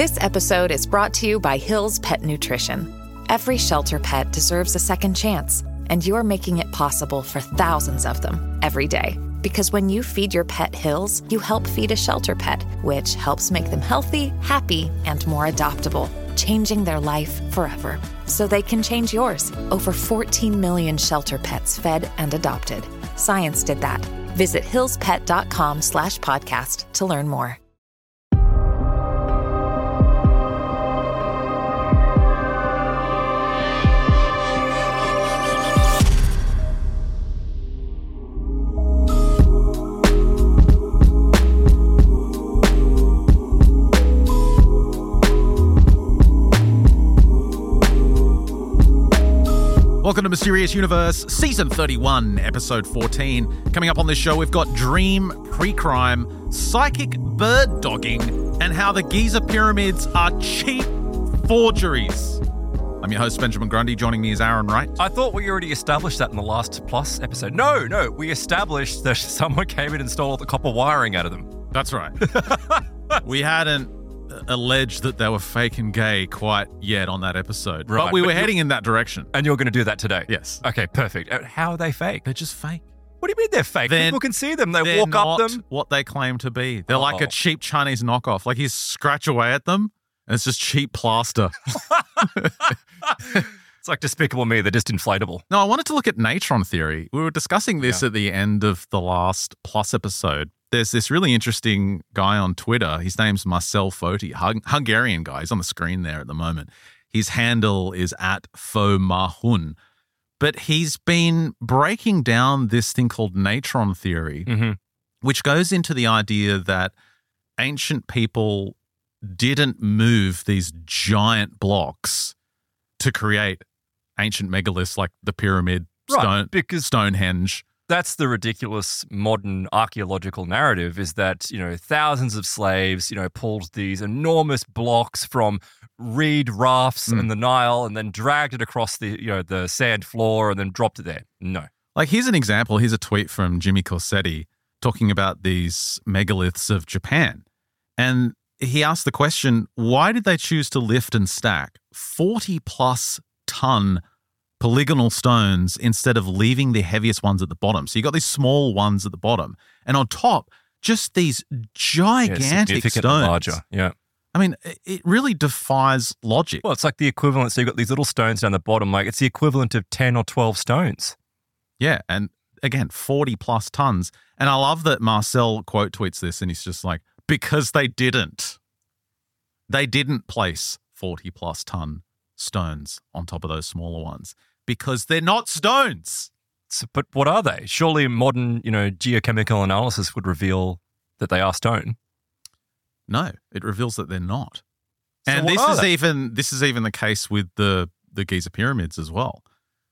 This episode is brought to you by Hill's Pet Nutrition. Every shelter pet deserves a second chance, and you're making it possible for thousands of them every day. Because when you feed your pet Hill's, you help feed a shelter pet, which helps make them healthy, happy, and more adoptable, changing their life forever. So they can change yours. Over 14 million shelter pets fed and adopted. Science did that. Visit hillspet.com/podcast to learn more. Welcome to Mysterious Universe, Season 31, Episode 14. Coming up on this show, we've got dream, pre-crime, psychic bird dogging, and how the Giza pyramids are cheap forgeries. I'm your host, Benjamin Grundy. Joining me is Aaron Wright. I thought we already established that in the last Plus episode. No, we established that someone came in and stole all the copper wiring out of them. That's right. We hadn't alleged that they were fake and gay quite yet on that episode. Right, but we were heading in that direction. And you're going to do that today? Yes. Okay, perfect. How are they fake? They're just fake. What do you mean they're fake? People can see them. They walk up them. What they claim to be. They're like a cheap Chinese knockoff. Like you scratch away at them and it's just cheap plaster. It's like Despicable Me. They're just inflatable. No, I wanted to look at Natron theory. We were discussing this at the end of the last Plus episode. There's this really interesting guy on Twitter. His name's Marcel Foti, Hungarian guy. He's on the screen there at the moment. His handle is @FoMahun. But he's been breaking down this thing called Natron theory, which goes into the idea that ancient people didn't move these giant blocks to create ancient megaliths like the pyramid, Stonehenge. That's the ridiculous modern archaeological narrative, is that, thousands of slaves, pulled these enormous blocks from reed rafts in the Nile and then dragged it across the sand floor and then dropped it there. No. Like, here's an example. Here's a tweet from Jimmy Corsetti talking about these megaliths of Japan. And he asked the question, why did they choose to lift and stack 40-plus ton polygonal stones instead of leaving the heaviest ones at the bottom? So you got these small ones at the bottom, and on top, just these gigantic stones. Larger, yeah. I mean, it really defies logic. Well, it's like the equivalent. So you've got these little stones down the bottom, like it's the equivalent of 10 or 12 stones. Yeah, and again, 40 plus tons. And I love that Marcel quote tweets this, and he's just like, because they didn't place 40 plus ton stones on top of those smaller ones. Because they're not stones. But what are they? Surely modern, geochemical analysis would reveal that they are stone. No, it reveals that they're not. So and this is even the case with the Giza pyramids as well.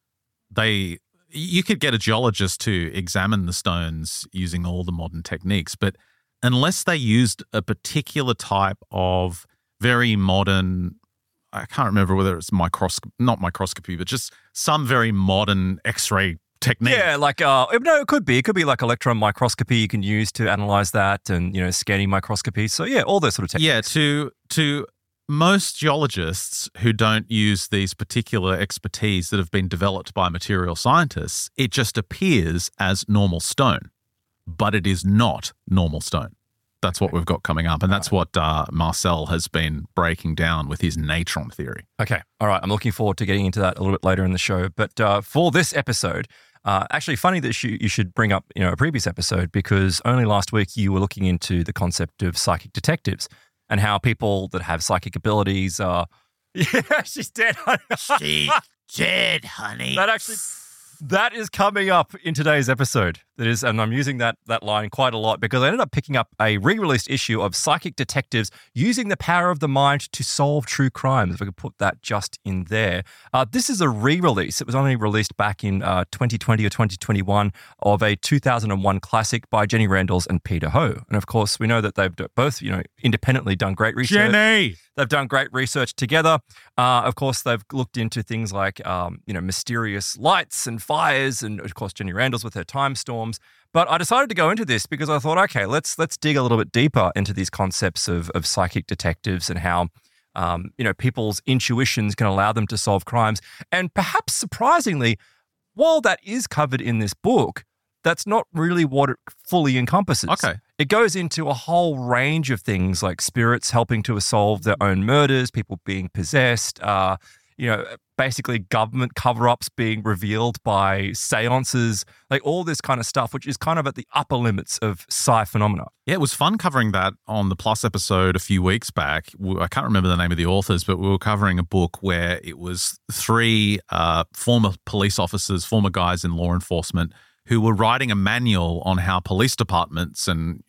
You could get a geologist to examine the stones using all the modern techniques, but unless they used a particular type of very modern, I can't remember whether it's not microscopy, but just some very modern X-ray technique. Yeah, it could be like electron microscopy you can use to analyze that, and scanning microscopy. So yeah, all those sort of techniques. Yeah, to most geologists who don't use these particular expertise that have been developed by material scientists, it just appears as normal stone, but it is not normal stone. That's what we've got coming up, and that's what Marcel has been breaking down with his Natron theory. Okay, all right. I'm looking forward to getting into that a little bit later in the show. But for this episode, actually funny that you should bring up a previous episode, because only last week you were looking into the concept of psychic detectives and how people that have psychic abilities are... Yeah, she's dead, honey. She's dead, honey. That is coming up in today's episode. And I'm using that line quite a lot because I ended up picking up a re-released issue of Psychic Detectives Using the Power of the Mind to Solve True Crimes. If I could put that just in there. This is a re-release. It was only released back in 2020 or 2021 of a 2001 classic by Jenny Randles and Peter Ho. And of course, we know that they've both, independently done great research. Jenny! They've done great research together. Of course, they've looked into things like, mysterious lights and fires, and of course Jenny Randles with her time storms. But I decided to go into this because I thought, okay, let's dig a little bit deeper into these concepts of psychic detectives and how people's intuitions can allow them to solve crimes. And perhaps surprisingly, while that is covered in this book, that's not really what it fully encompasses. Okay. It goes into a whole range of things like spirits helping to solve their own murders, people being possessed, basically government cover-ups being revealed by seances, like all this kind of stuff, which is kind of at the upper limits of psi phenomena. Yeah, it was fun covering that on the Plus episode a few weeks back. I can't remember the name of the authors, but we were covering a book where it was 3 former police officers, former guys in law enforcement, who were writing a manual on how police departments and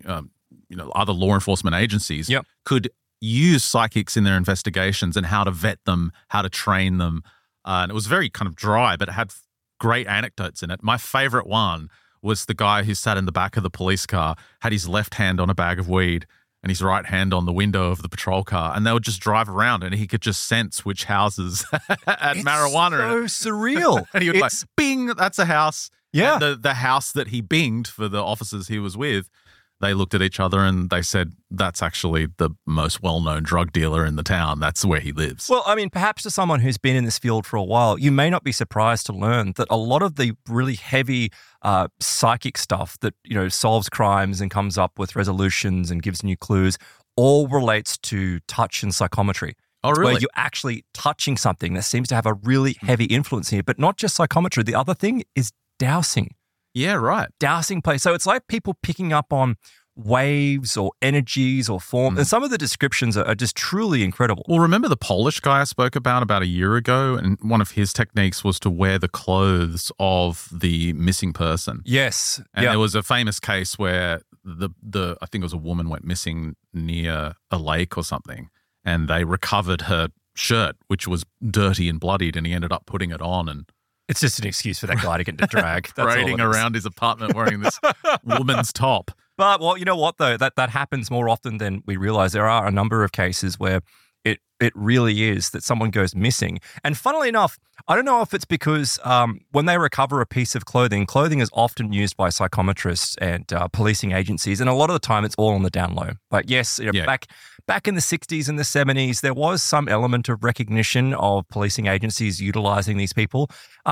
other law enforcement agencies could use psychics in their investigations and how to vet them, how to train them. And it was very kind of dry, but it had great anecdotes in it. My favorite one was the guy who sat in the back of the police car, had his left hand on a bag of weed and his right hand on the window of the patrol car, and they would just drive around and he could just sense which houses had marijuana. It's so surreal. And he would like, bing, that's a house. Yeah. And the house that he binged for the officers he was with, they looked at each other and they said, that's actually the most well-known drug dealer in the town. That's where he lives. Well, I mean, perhaps to someone who's been in this field for a while, you may not be surprised to learn that a lot of the really heavy psychic stuff that, solves crimes and comes up with resolutions and gives new clues all relates to touch and psychometry. Oh, really? Where you're actually touching something that seems to have a really heavy influence here, but not just psychometry. The other thing is dowsing. Yeah, right. Dowsing plays. So it's like people picking up on waves or energies or form. And some of the descriptions are just truly incredible. Well, remember the Polish guy I spoke about a year ago? And one of his techniques was to wear the clothes of the missing person. Yes. And there was a famous case where I think it was a woman went missing near a lake or something, and they recovered her shirt, which was dirty and bloodied, and he ended up putting it on and it's just an excuse for that guy to get into drag. That's parading around his apartment wearing this woman's top. But, well, you know what, though? That happens more often than we realize. There are a number of cases where it really is that someone goes missing. And funnily enough, I don't know if it's because when they recover a piece of clothing is often used by psychometrists and policing agencies. And a lot of the time, it's all on the down low. Like, yes, back in the 60s and the 70s, there was some element of recognition of policing agencies utilizing these people.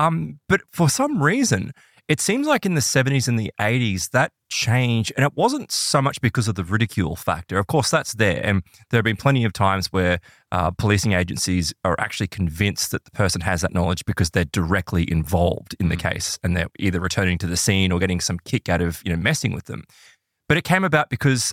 But for some reason, it seems like in the 70s and the 80s, that changed. And it wasn't so much because of the ridicule factor. Of course, that's there. And there have been plenty of times where policing agencies are actually convinced that the person has that knowledge because they're directly involved in the case. And they're either returning to the scene or getting some kick out of messing with them. But it came about because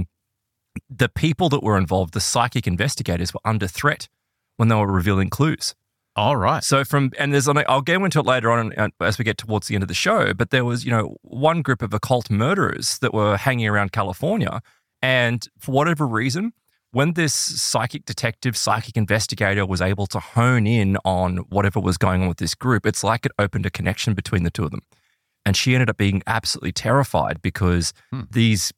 the people that were involved, the psychic investigators, were under threat when they were revealing clues. All right. So I'll go into it later on as we get towards the end of the show, but there was, one group of occult murderers that were hanging around California. And for whatever reason, when this psychic investigator was able to hone in on whatever was going on with this group, it's like it opened a connection between the two of them. And she ended up being absolutely terrified because this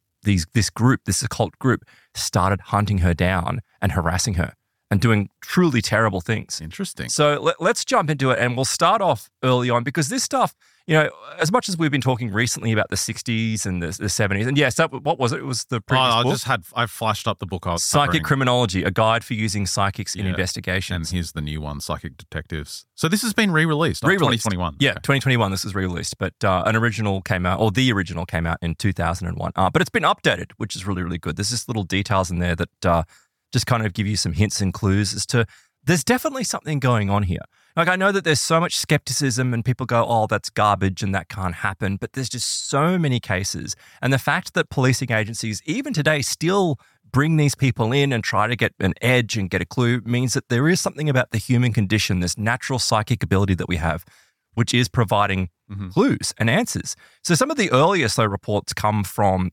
occult group started hunting her down and harassing her and doing truly terrible things. Interesting. So let's jump into it, and we'll start off early on because this stuff, as much as we've been talking recently about the 60s and the 70s, and yes, what was it? It was the previous book? I flashed up the book I was Psychic covering. Criminology, a guide for using psychics in investigations. And here's the new one, Psychic Detectives. So this has been re-released, 2021. Yeah, 2021 this was re-released, but the original came out in 2001. But it's been updated, which is really, really good. There's just little details in there that just kind of give you some hints and clues as to there's definitely something going on here. Like, I know that there's so much skepticism and people go, oh, that's garbage and that can't happen. But there's just so many cases. And the fact that policing agencies, even today, still bring these people in and try to get an edge and get a clue means that there is something about the human condition, this natural psychic ability that we have, which is providing clues and answers. So some of the earliest, though, reports come from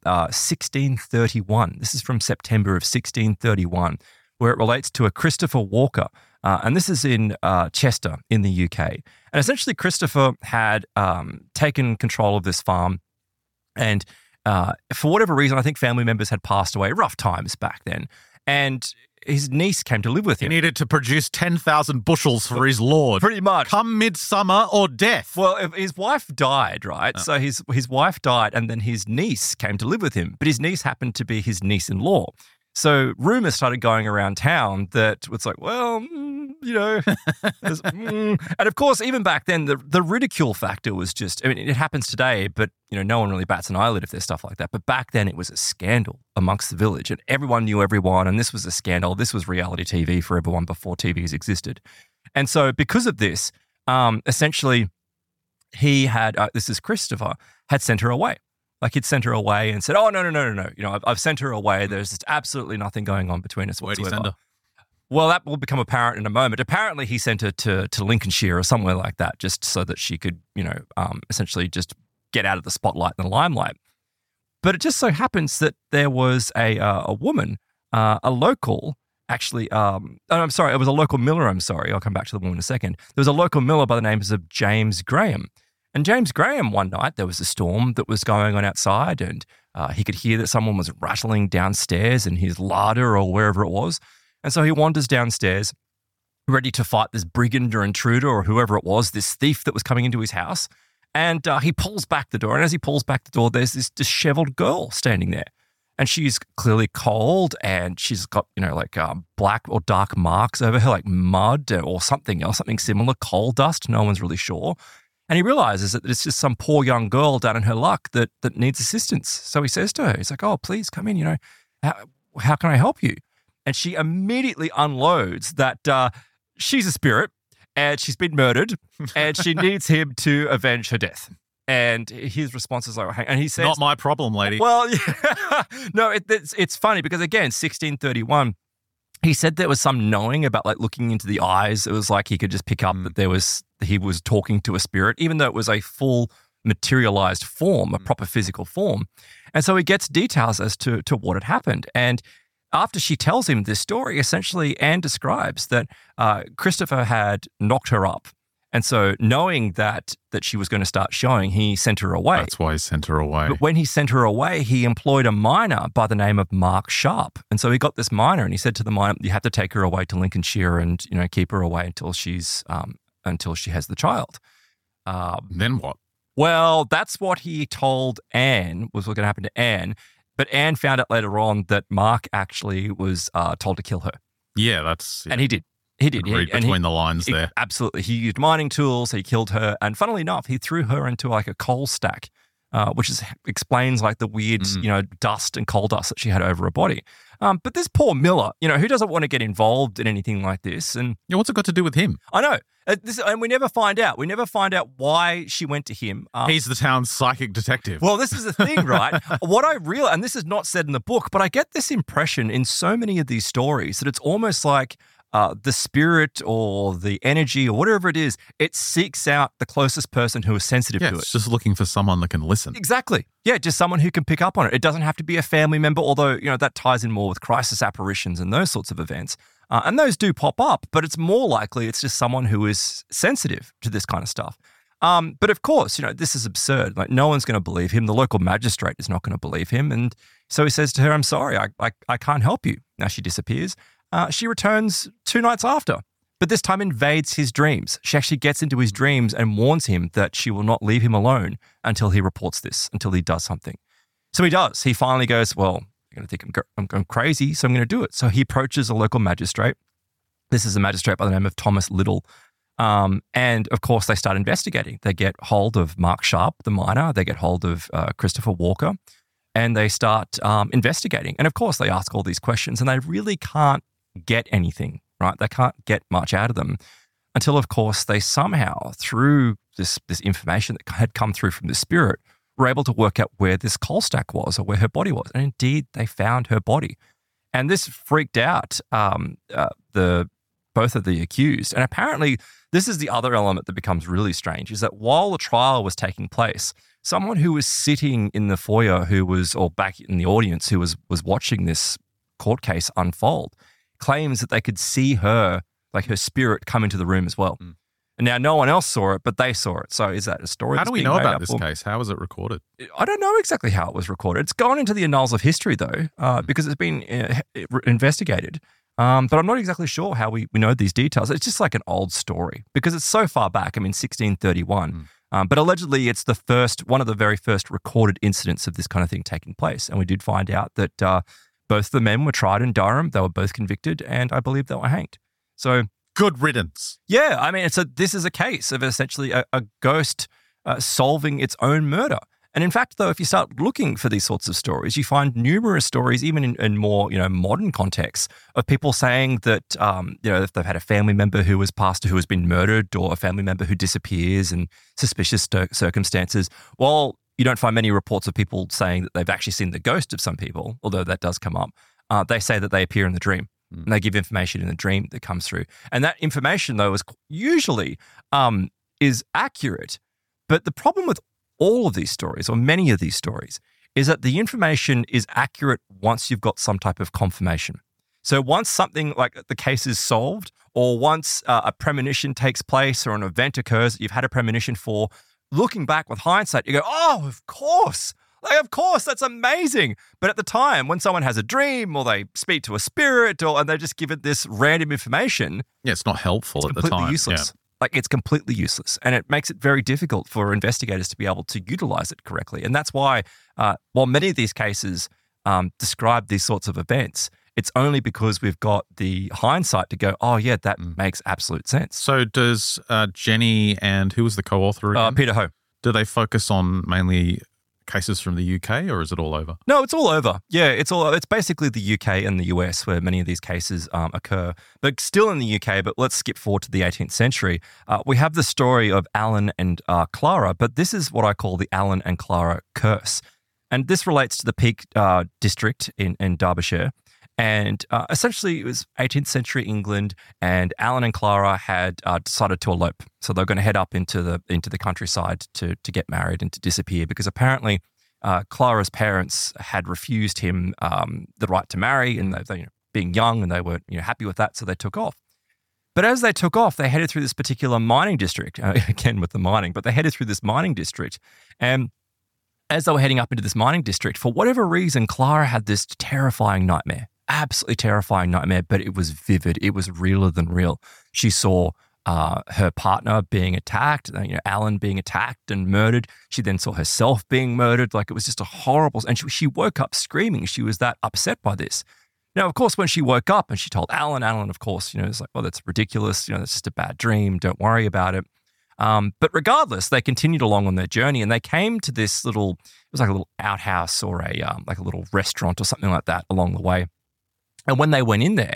1631. This is from September of 1631, where it relates to a Christopher Walker. And this is in Chester in the UK. And essentially, Christopher had taken control of this farm. And for whatever reason, I think family members had passed away, rough times back then. And his niece came to live with He him. needed to produce 10,000 bushels for his lord. Pretty much. Come midsummer or death. Well, if his wife died, right? So his wife died, and then his niece came to live with him. But his niece happened to be his niece-in-law. So rumors started going around town that it's like, well, and of course, even back then, the ridicule factor was just, I mean, it happens today, but, no one really bats an eyelid if there's stuff like that. But back then, it was a scandal amongst the village, and everyone knew everyone, and this was a scandal. This was reality TV for everyone before TVs existed. And so because of this, essentially, he had, this is Christopher, had sent her away. Like he'd sent her away and said, oh, no. I've sent her away. There's just absolutely nothing going on between us whatsoever. Where'd he send her? Well, that will become apparent in a moment. Apparently, he sent her to Lincolnshire or somewhere like that, just so that she could, essentially just get out of the spotlight and the limelight. But it just so happens that there was a woman, a local, actually, it was a local miller, I'll come back to the woman in a second. There was a local miller by the name of James Graham. And James Graham, one night, there was a storm that was going on outside, and he could hear that someone was rattling downstairs in his larder or wherever it was. And so he wanders downstairs, ready to fight this brigand or intruder or whoever it was, this thief that was coming into his house. And he pulls back the door. And as he pulls back the door, there's this disheveled girl standing there. And she's clearly cold, and she's got, black or dark marks over her, like mud or something else, something similar, coal dust. No one's really sure. And he realizes that it's just some poor young girl down in her luck that needs assistance. So he says to her, he's like, oh, please come in, how can I help you? And she immediately unloads that she's a spirit and she's been murdered and she needs him to avenge her death. And his response is like, and he says, not my problem, lady. Well, yeah. No, it's funny because, again, 1631, he said there was some knowing about like looking into the eyes. It was like he could just pick up that he was talking to a spirit, even though it was a full materialized form, a proper physical form. And so he gets details as to what had happened. And after she tells him this story, essentially Anne describes that Christopher had knocked her up. And so knowing that she was going to start showing, he sent her away. That's why he sent her away. But when he sent her away, he employed a miner by the name of Mark Sharp. And so he got this miner and he said to the miner, you have to take her away to Lincolnshire and, keep her away until she has the child. Then what? Well, that's what he told Anne was going to happen to Anne. But Anne found out later on that Mark actually was told to kill her. Yeah, that's... Yeah. And he did. He did. Read between the lines there. Absolutely. He used mining tools. He killed her. And funnily enough, he threw her into like a coal stack, which explains like the weird, dust and coal dust that she had over her body. But this poor Miller, who doesn't want to get involved in anything like this? And yeah, what's it got to do with him? I know. And we never find out. We never find out why she went to him. He's the town's psychic detective. Well, this is the thing, right? What I realize, and this is not said in the book, but I get this impression in so many of these stories that it's almost like the spirit or the energy or whatever it is, it seeks out the closest person who is sensitive to it. It's just looking for someone that can listen. Exactly. Yeah, just someone who can pick up on it. It doesn't have to be a family member, although, that ties in more with crisis apparitions and those sorts of events. And those do pop up, but it's more likely it's just someone who is sensitive to this kind of stuff. But of course, this is absurd. Like, no one's going to believe him. The local magistrate is not going to believe him. And so he says to her, I'm sorry, I can't help you. Now she disappears. She returns 2 nights after, but this time invades his dreams. She actually gets into his dreams and warns him that she will not leave him alone until he reports this, until he does something. So he does. He finally goes, well, you're going to think I'm going crazy, so I'm going to do it. So he approaches a local magistrate. This is a magistrate by the name of Thomas Little. And of course, they start investigating. They get hold of Mark Sharp, the miner. They get hold of Christopher Walker, and they start investigating. And of course, they ask all these questions, and they really can't get anything, right? They can't get much out of them until, of course, they somehow, through this information that had come through from the spirit, were able to work out where this coal stack was or where her body was. And indeed, they found her body. And this freaked out both of the accused. And apparently, this is the other element that becomes really strange, is that while the trial was taking place, someone who was sitting in the foyer or back in the audience who was watching this court case unfold, claims that they could see her, like her spirit, come into the room as well. And now no one else saw it, but they saw it. So is that a story? How do we know about this case? How was it recorded? I don't know exactly how it was recorded. It's gone into the annals of history, though, because it's been investigated. But I'm not exactly sure how we know these details. It's just like an old story because it's so far back. I mean, 1631. But allegedly, it's one of the very first recorded incidents of this kind of thing taking place. And we did find out that both the men were tried in Durham. They were both convicted, and I believe they were hanged. So good riddance. Yeah, I mean, this is a case of essentially a ghost solving its own murder. And in fact, though, if you start looking for these sorts of stories, you find numerous stories, even in more modern contexts, of people saying that if they've had a family member who was passed who has been murdered, or a family member who disappears in suspicious circumstances. While you don't find many reports of people saying that they've actually seen the ghost of some people, although that does come up, they say that they appear in the dream. And they give information in the dream that comes through. And that information, though, is usually is accurate. But the problem with all of these stories, or many of these stories, is that the information is accurate once you've got some type of confirmation. So once something like the case is solved, or once a premonition takes place or an event occurs that you've had a premonition for, looking back with hindsight, you go, oh, of course. Like, of course, that's amazing. But at the time, when someone has a dream or they speak to a spirit and they just give it this random information. Yeah, it's not helpful at the time. It's completely useless. Yeah. Like, it's completely useless. And it makes it very difficult for investigators to be able to utilize it correctly. And that's why, while many of these cases describe these sorts of events, it's only because we've got the hindsight to go, oh, yeah, that makes absolute sense. So does Jenny and who was the co-author again? Peter Ho. Do they focus on mainly cases from the UK, or is it all over? No, it's all over. Yeah, it's basically the UK and the US where many of these cases occur, but still in the UK. But let's skip forward to the 18th century. We have the story of Alan and Clara, but this is what I call the Alan and Clara curse. And this relates to the Peak district in Derbyshire. And essentially, it was 18th century England, and Alan and Clara had decided to elope. So they're going to head up into the countryside to get married and to disappear, because apparently Clara's parents had refused him the right to marry, and they being young, and they weren't happy with that, so they took off. But as they took off, they headed through this particular mining district, again with the mining, but they headed through this mining district, and as they were heading up into this mining district, for whatever reason, Clara had this terrifying nightmare. Absolutely terrifying nightmare, but it was vivid. It was realer than real. She saw her partner being attacked, Alan being attacked and murdered. She then saw herself being murdered. Like, it was just a horrible, and she woke up screaming. She was that upset by this. Now, of course, when she woke up and she told Alan, of course, is like, well, that's ridiculous. That's just a bad dream. Don't worry about it. But regardless, they continued along on their journey, and they came to this it was like a little outhouse or like a little restaurant or something like that along the way. And when they went in there,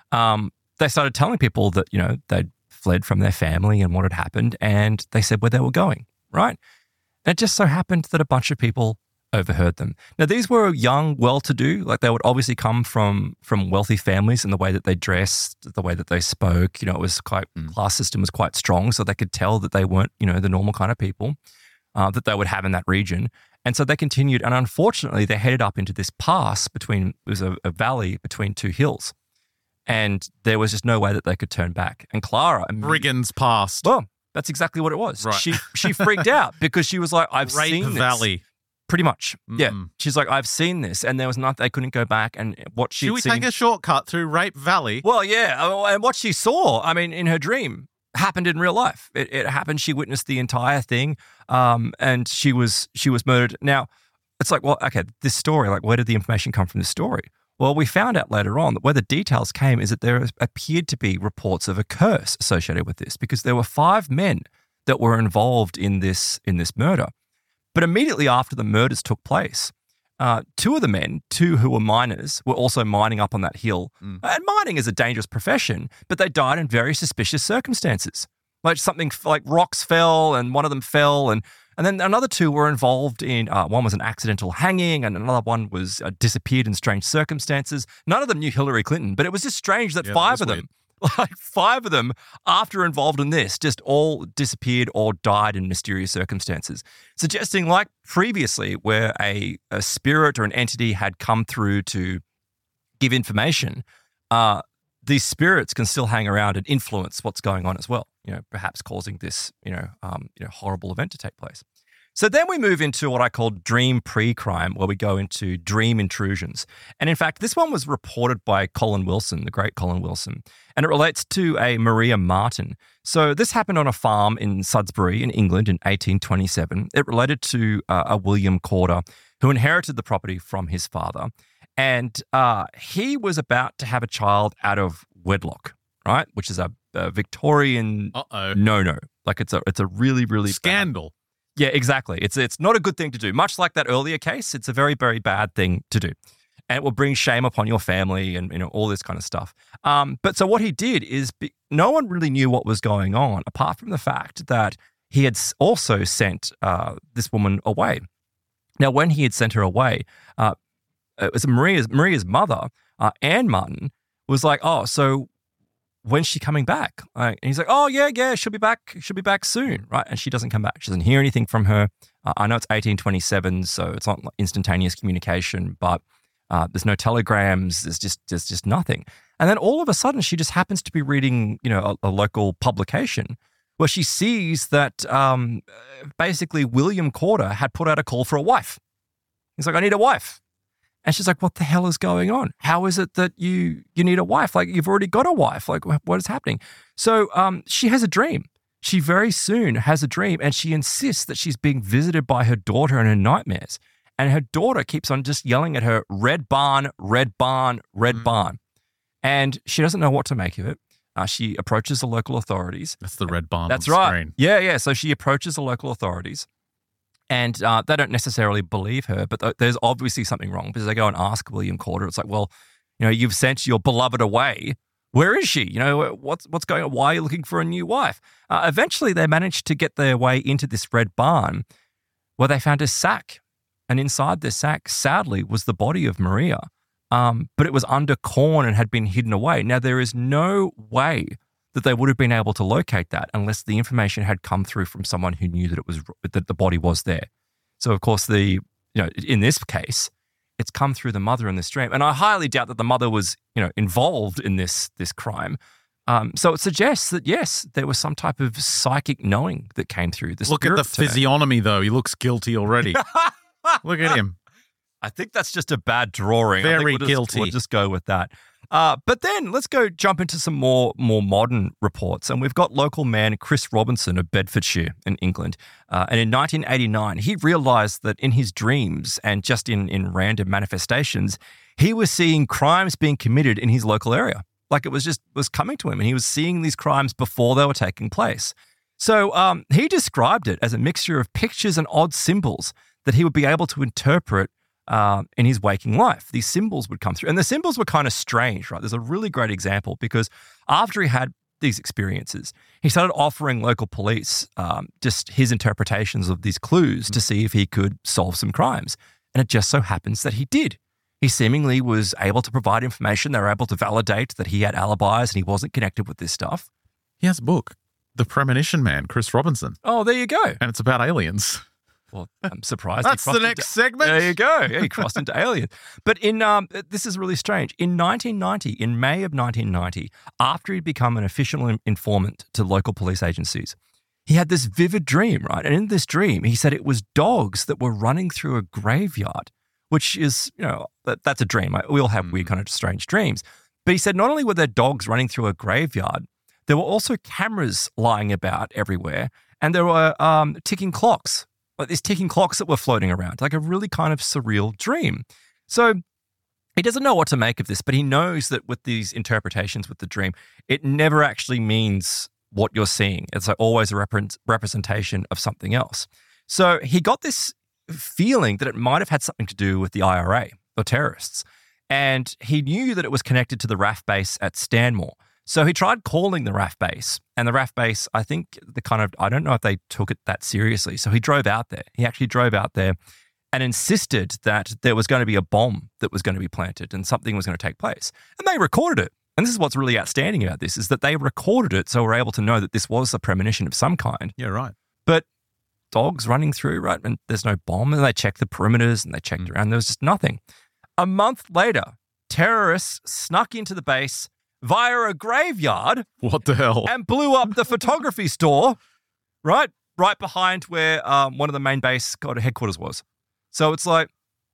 they started telling people that, they'd fled from their family and what had happened, and they said where they were going, right? And it just so happened that a bunch of people overheard them. Now, these were young, well-to-do, like they would obviously come from wealthy families in the way that they dressed, the way that they spoke. It was quite, class system was quite strong, so they could tell that they weren't, the normal kind of people that they would have in that region. And so they continued, and unfortunately, they headed up into this pass it was a valley between two hills, and there was just no way that they could turn back. And Clara, Brigand's Pass. Well, that's exactly what it was. Right. She freaked out because she was like, I've Rape seen this. Valley. Pretty much. Yeah. She's like, I've seen this, and there was nothing, they couldn't go back. And what she Should we take a shortcut through Rape Valley? Well, yeah. And what she saw, in her dream, happened in real life. It happened. She witnessed the entire thing, and she was murdered. Now, it's like, well, okay, this story, like, where did the information come from this story? Well, we found out later on that where the details came is that there appeared to be reports of a curse associated with this, because there were 5 men that were involved in this murder. But immediately after the murders took place, 2 of the men, 2 who were miners, were also mining up on that hill. And mining is a dangerous profession, but they died in very suspicious circumstances. Like something like rocks fell, and one of them fell, and then another 2 were involved in, one was an accidental hanging, and another one was disappeared in strange circumstances. None of them knew Hillary Clinton, but it was just strange that 5 of them, like 5 of them, after involved in this, just all disappeared or died in mysterious circumstances, suggesting, like previously, where a spirit or an entity had come through to give information, these spirits can still hang around and influence what's going on as well, perhaps causing this, horrible event to take place. So then we move into what I call dream pre-crime, where we go into dream intrusions. And in fact, this one was reported by Colin Wilson, the great Colin Wilson, and it relates to a Maria Martin. So this happened on a farm in Sudbury in England in 1827. It related to a William Corder who inherited the property from his father. And he was about to have a child out of wedlock, right? Which is a Victorian no-no. Like it's a really, really scandal. Yeah, exactly. It's not a good thing to do. Much like that earlier case, it's a very, very bad thing to do. And it will bring shame upon your family and, all this kind of stuff. But so what he did is no one really knew what was going on, apart from the fact that he had also sent this woman away. Now, when he had sent her away, it was Maria's mother, Anne Martin, was like, oh, so when's she coming back? And he's like, oh, yeah, she'll be back soon, right? And she doesn't come back. She doesn't hear anything from her. I know it's 1827, so it's not instantaneous communication, but there's no telegrams. There's just nothing. And then all of a sudden, she just happens to be reading, a local publication where she sees that basically William Corder had put out a call for a wife. He's like, I need a wife. And she's like, what the hell is going on? How is it that you need a wife? Like, you've already got a wife. Like, what is happening? So she has a dream. She very soon has a dream, and she insists that she's being visited by her daughter in her nightmares. And her daughter keeps on just yelling at her, red barn, red barn, red barn. And she doesn't know what to make of it. She approaches the local authorities. That's the red barn. That's on the right. Screen. Yeah. So she approaches the local authorities. And they don't necessarily believe her, but there's obviously something wrong because they go and ask William Corder. It's like, well, you've sent your beloved away. Where is she? What's going on? Why are you looking for a new wife? Eventually, they managed to get their way into this red barn where they found a sack. And inside this sack, sadly, was the body of Maria. But it was under corn and had been hidden away. Now, there is no way that they would have been able to locate that unless the information had come through from someone who knew that the body was there. So, of course, in this case, it's come through the mother in this dream. And I highly doubt that the mother was, involved in this crime. So it suggests that, yes, there was some type of psychic knowing that came through. Look at the physiognomy, though. He looks guilty already. Look at him. I think that's just a bad drawing. Very guilty. We'll just go with that. But then let's jump into some more modern reports. And we've got local man Chris Robinson of Bedfordshire in England. And in 1989, he realized that in his dreams and just in random manifestations, he was seeing crimes being committed in his local area. Like it was coming to him and he was seeing these crimes before they were taking place. So he described it as a mixture of pictures and odd symbols that he would be able to interpret in his waking life. These symbols would come through. And the symbols were kind of strange, right? There's a really great example because after he had these experiences, he started offering local police just his interpretations of these clues to see if he could solve some crimes. And it just so happens that he did. He seemingly was able to provide information. They were able to validate that he had alibis and he wasn't connected with this stuff. He has a book, The Premonition Man, Chris Robinson. Oh, there you go. And it's about aliens. Well, I'm surprised. That's the next segment. There you go. Yeah, he crossed into aliens. But this is really strange. In 1990, in May of 1990, after he'd become an official informant to local police agencies, he had this vivid dream, right? And in this dream, he said it was dogs that were running through a graveyard, which is, that's a dream. We all have weird kind of strange dreams. But he said not only were there dogs running through a graveyard, there were also cameras lying about everywhere, and there were ticking clocks. Like these ticking clocks that were floating around, like a really kind of surreal dream. So he doesn't know what to make of this, but he knows that with these interpretations with the dream, it never actually means what you're seeing. It's like always a representation of something else. So he got this feeling that it might have had something to do with the IRA or terrorists. And he knew that it was connected to the RAF base at Stanmore. So he tried calling the RAF base, and the RAF base, I think I don't know if they took it that seriously. So he drove out there. He actually drove out there and insisted that there was going to be a bomb that was going to be planted and something was going to take place. And they recorded it. And this is what's really outstanding about this, is that they recorded it so we're able to know that this was a premonition of some kind. Yeah, right. But dogs running through, right, and there's no bomb, and they checked the perimeters and they checked around. There was just nothing. A month later, terrorists snuck into the base via a graveyard. What the hell? And blew up the photography store, right? right behind where one of the main base headquarters was. So it's like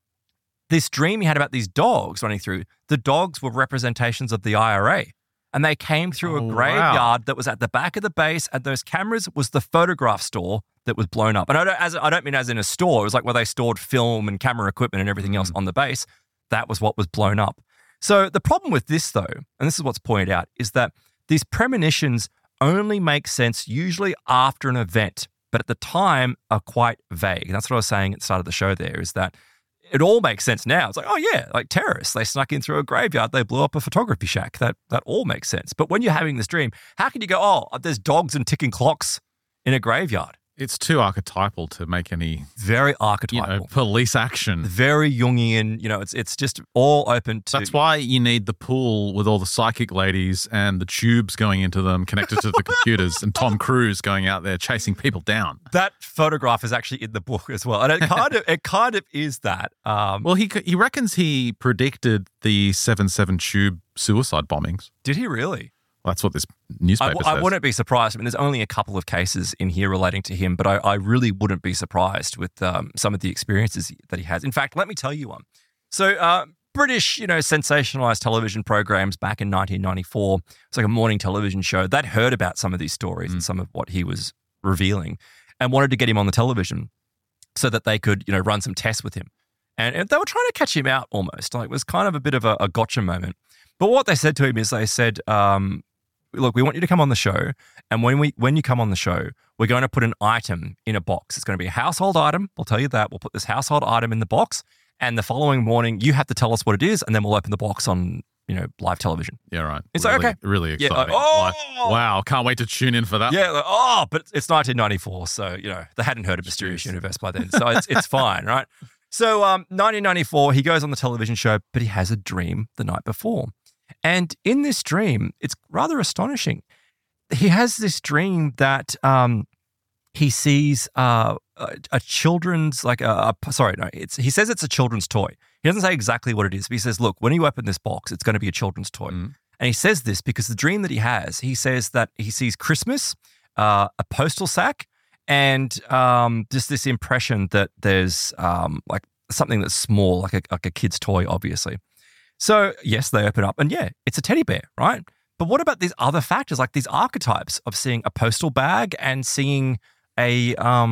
this dream he had about these dogs running through. The dogs were representations of the IRA. And they came through a graveyard that was at the back of the base, and those cameras was the photograph store that was blown up. And I don't mean as in a store. It was like where they stored film and camera equipment and everything else on the base. That was what was blown up. So the problem with this, though, and this is what's pointed out, is that these premonitions only make sense usually after an event, but at the time are quite vague. And that's what I was saying at the start of the show there, is that it all makes sense now. It's like, oh yeah, like terrorists, they snuck in through a graveyard, they blew up a photography shack. That all makes sense. But when you're having this dream, how can you go, oh, there's dogs and ticking clocks in a graveyard? It's too archetypal to make any very archetypal police action. Very Jungian. It's just all open to. That's why you need the pool with all the psychic ladies and the tubes going into them, connected to the computers, and Tom Cruise going out there chasing people down. That photograph is actually in the book as well, and it kind of is that. Well, he reckons he predicted the 7/7 tube suicide bombings. Did he really? That's what this newspaper says. I wouldn't be surprised. I mean, there's only a couple of cases in here relating to him, but I really wouldn't be surprised with some of the experiences that he has. In fact, let me tell you one. So British, sensationalized television programs back in 1994, it's like a morning television show, they'd heard about some of these stories and some of what he was revealing and wanted to get him on the television so that they could, run some tests with him. And they were trying to catch him out almost. Like, it was kind of a bit of a gotcha moment. But what they said to him is they said, look, we want you to come on the show, and when you come on the show, we're going to put an item in a box. It's going to be a household item. We'll tell you that. We'll put this household item in the box, and the following morning, you have to tell us what it is, and then we'll open the box on, live television. Yeah, right. It's really, like, okay. Really exciting. Yeah, wow, can't wait to tune in for that. Yeah, but it's 1994, so, they hadn't heard of Mysterious Universe by then, so it's fine, right? So 1994, he goes on the television show, but he has a dream the night before. And in this dream, it's rather astonishing. He has this dream that he sees a children's, he says it's a children's toy. He doesn't say exactly what it is, but he says, look, when you open this box, it's going to be a children's toy. And he says this because the dream that he says that he sees Christmas, a postal sack, and just this impression that there's like something that's small, like a kid's toy, obviously. So, yes, they open up and it's a teddy bear, right? But what about these other factors, like these archetypes of seeing a postal bag and seeing a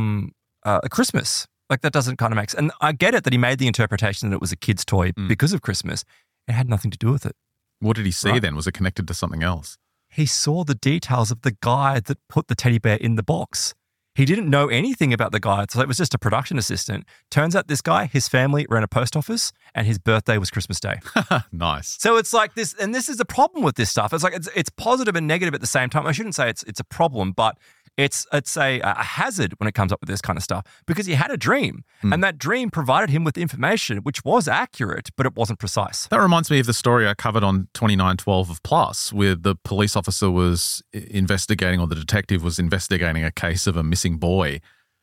Christmas? Like, that doesn't kind of make sense. And I get it that he made the interpretation that it was a kid's toy because of Christmas. It had nothing to do with it. What did he see then? Was it connected to something else? He saw the details of the guy that put the teddy bear in the box. He didn't know anything about the guy, so it was just a production assistant. Turns out this guy, his family ran a post office, and his birthday was Christmas Day. Nice. So it's like this, and this is the problem with this stuff. It's like it's positive and negative at the same time. I shouldn't say it's a problem, but it's a hazard when it comes up with this kind of stuff, because he had a dream, and that dream provided him with information which was accurate, but it wasn't precise. That reminds me of the story I covered on 2912 of Plus, where the police officer was investigating, or the detective was investigating a case of a missing boy,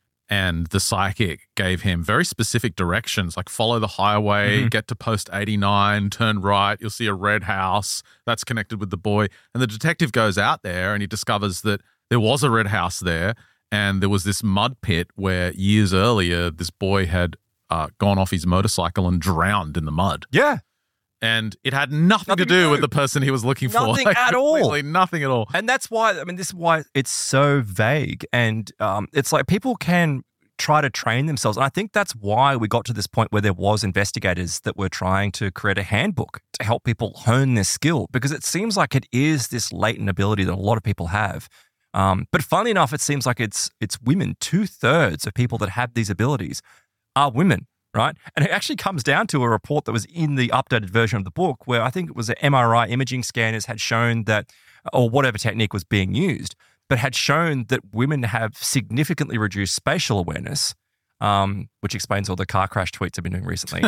and the psychic gave him very specific directions, like follow the highway, get to post 89, turn right, you'll see a red house that's connected with the boy. And the detective goes out there and he discovers that there was a red house there, and there was this mud pit where years earlier this boy had gone off his motorcycle and drowned in the mud. Yeah. And it had nothing to do with the person he was looking for. Nothing at all. Nothing at all. And that's why, this is why it's so vague. And it's like people can try to train themselves. And I think that's why we got to this point where there was investigators that were trying to create a handbook to help people hone their skill, because it seems like it is this latent ability that a lot of people have. But funnily enough, it seems like it's women. 2/3 of people that have these abilities are women, right? And it actually comes down to a report that was in the updated version of the book, where I think it was the MRI imaging scanners had shown that, or whatever technique was being used, but had shown that women have significantly reduced spatial awareness, which explains all the car crash tweets I've been doing recently.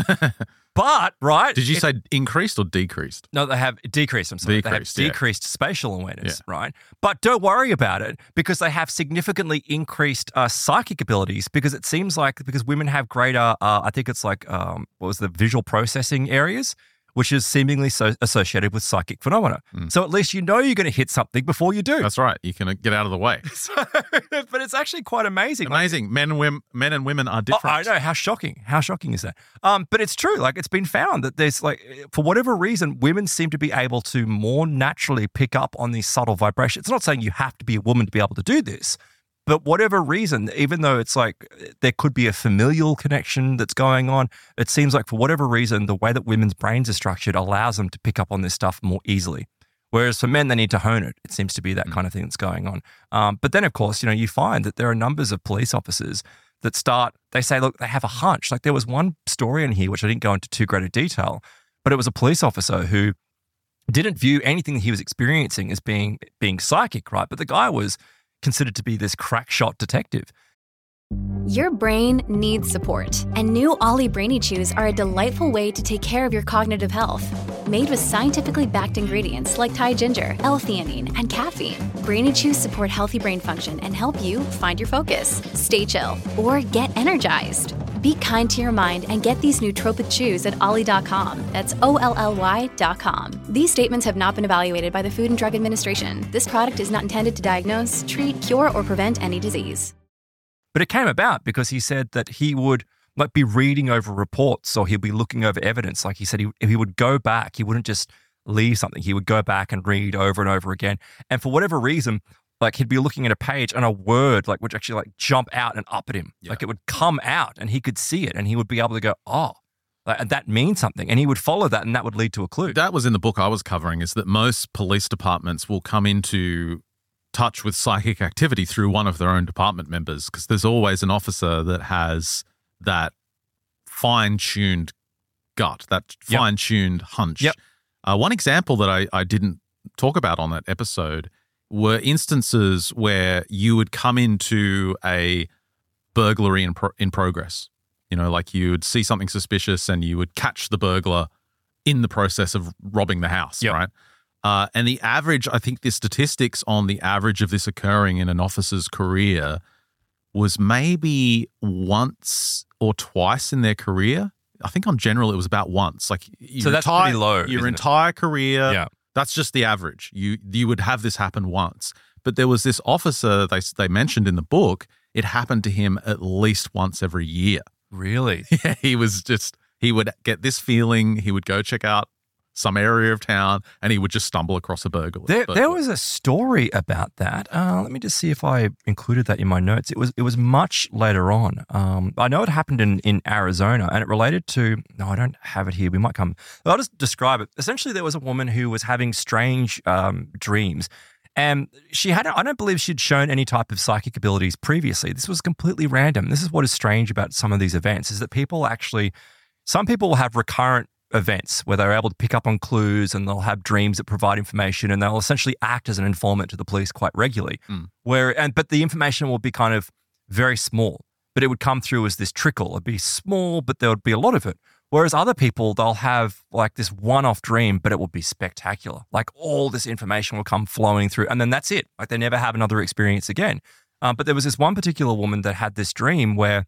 But, right. Did you say increased or decreased? No, they have decreased. I'm sorry. They have decreased spatial awareness, right? But don't worry about it, because they have significantly increased psychic abilities, because it seems like, because women have greater, I think it's like, what was the visual processing areas, which is seemingly associated with psychic phenomena. So at least you know you're going to hit something before you do. That's right. You can get out of the way. But it's actually quite amazing. Amazing. Men and women are different. I know. How shocking. How shocking is that? But it's true. Like, it's been found that there's, like, for whatever reason, women seem to be able to more naturally pick up on these subtle vibrations. It's not saying you have to be a woman to be able to do this, but whatever reason, even though it's like there could be a familial connection that's going on, it seems like for whatever reason, the way that women's brains are structured allows them to pick up on this stuff more easily. Whereas for men, they need to hone it. It seems to be that kind of thing that's going on. But then, of course, you find that there are numbers of police officers that they say, look, they have a hunch. Like, there was one story in here, which I didn't go into too great a detail, but it was a police officer who didn't view anything that he was experiencing as being psychic, right? But the guy was considered to be this crack shot detective. Your brain needs support, and new Ollie Brainy Chews are a delightful way to take care of your cognitive health. Made with scientifically backed ingredients like Thai ginger, L-theanine, and caffeine, Brainy Chews support healthy brain function and help you find your focus, stay chill, or get energized. Be kind to your mind and get these nootropic chews at ollie.com. That's OLLY.com. These statements have not been evaluated by the Food and Drug Administration. This product is not intended to diagnose, treat, cure, or prevent any disease. But it came about because he said that he would be reading over reports, or he'd be looking over evidence. Like he said, he would go back. He wouldn't just leave something. He would go back and read over and over again. And for whatever reason, he'd be looking at a page and a word would actually jump out and up at him. Yeah. Like, it would come out and he could see it and he would be able to go, oh, that means something. And he would follow that and that would lead to a clue. That was in the book I was covering, is that most police departments will come into touch with psychic activity through one of their own department members, because there's always an officer that has that fine-tuned gut, that fine-tuned hunch. Yep. One example that I didn't talk about on that episode were instances where you would come into a burglary in progress. Like, you would see something suspicious and you would catch the burglar in the process of robbing the house, right? And the average, I think the statistics on the average of this occurring in an officer's career was maybe once or twice in their career. I think on general it was about once. Like, so that's pretty low. Your entire career, that's just the average. You would have this happen once. But there was this officer they mentioned in the book, it happened to him at least once every year. Really? Yeah, he would get this feeling, he would go check out some area of town, and he would just stumble across a burglar. There was a story about that. Let me just see if I included that in my notes. It was much later on. I know it happened in Arizona, and it related to. No, I don't have it here. We might come. I'll just describe it. Essentially, there was a woman who was having strange dreams, and I don't believe she'd shown any type of psychic abilities previously. This was completely random. This is what is strange about some of these events, is that some people will have recurrent events where they're able to pick up on clues, and they'll have dreams that provide information, and they'll essentially act as an informant to the police quite regularly. But the information will be kind of very small, but it would come through as this trickle. It'd be small, but there would be a lot of it. Whereas other people, they'll have this one-off dream, but it will be spectacular. Like, all this information will come flowing through, and then that's it. Like, they never have another experience again. But there was this one particular woman that had this dream where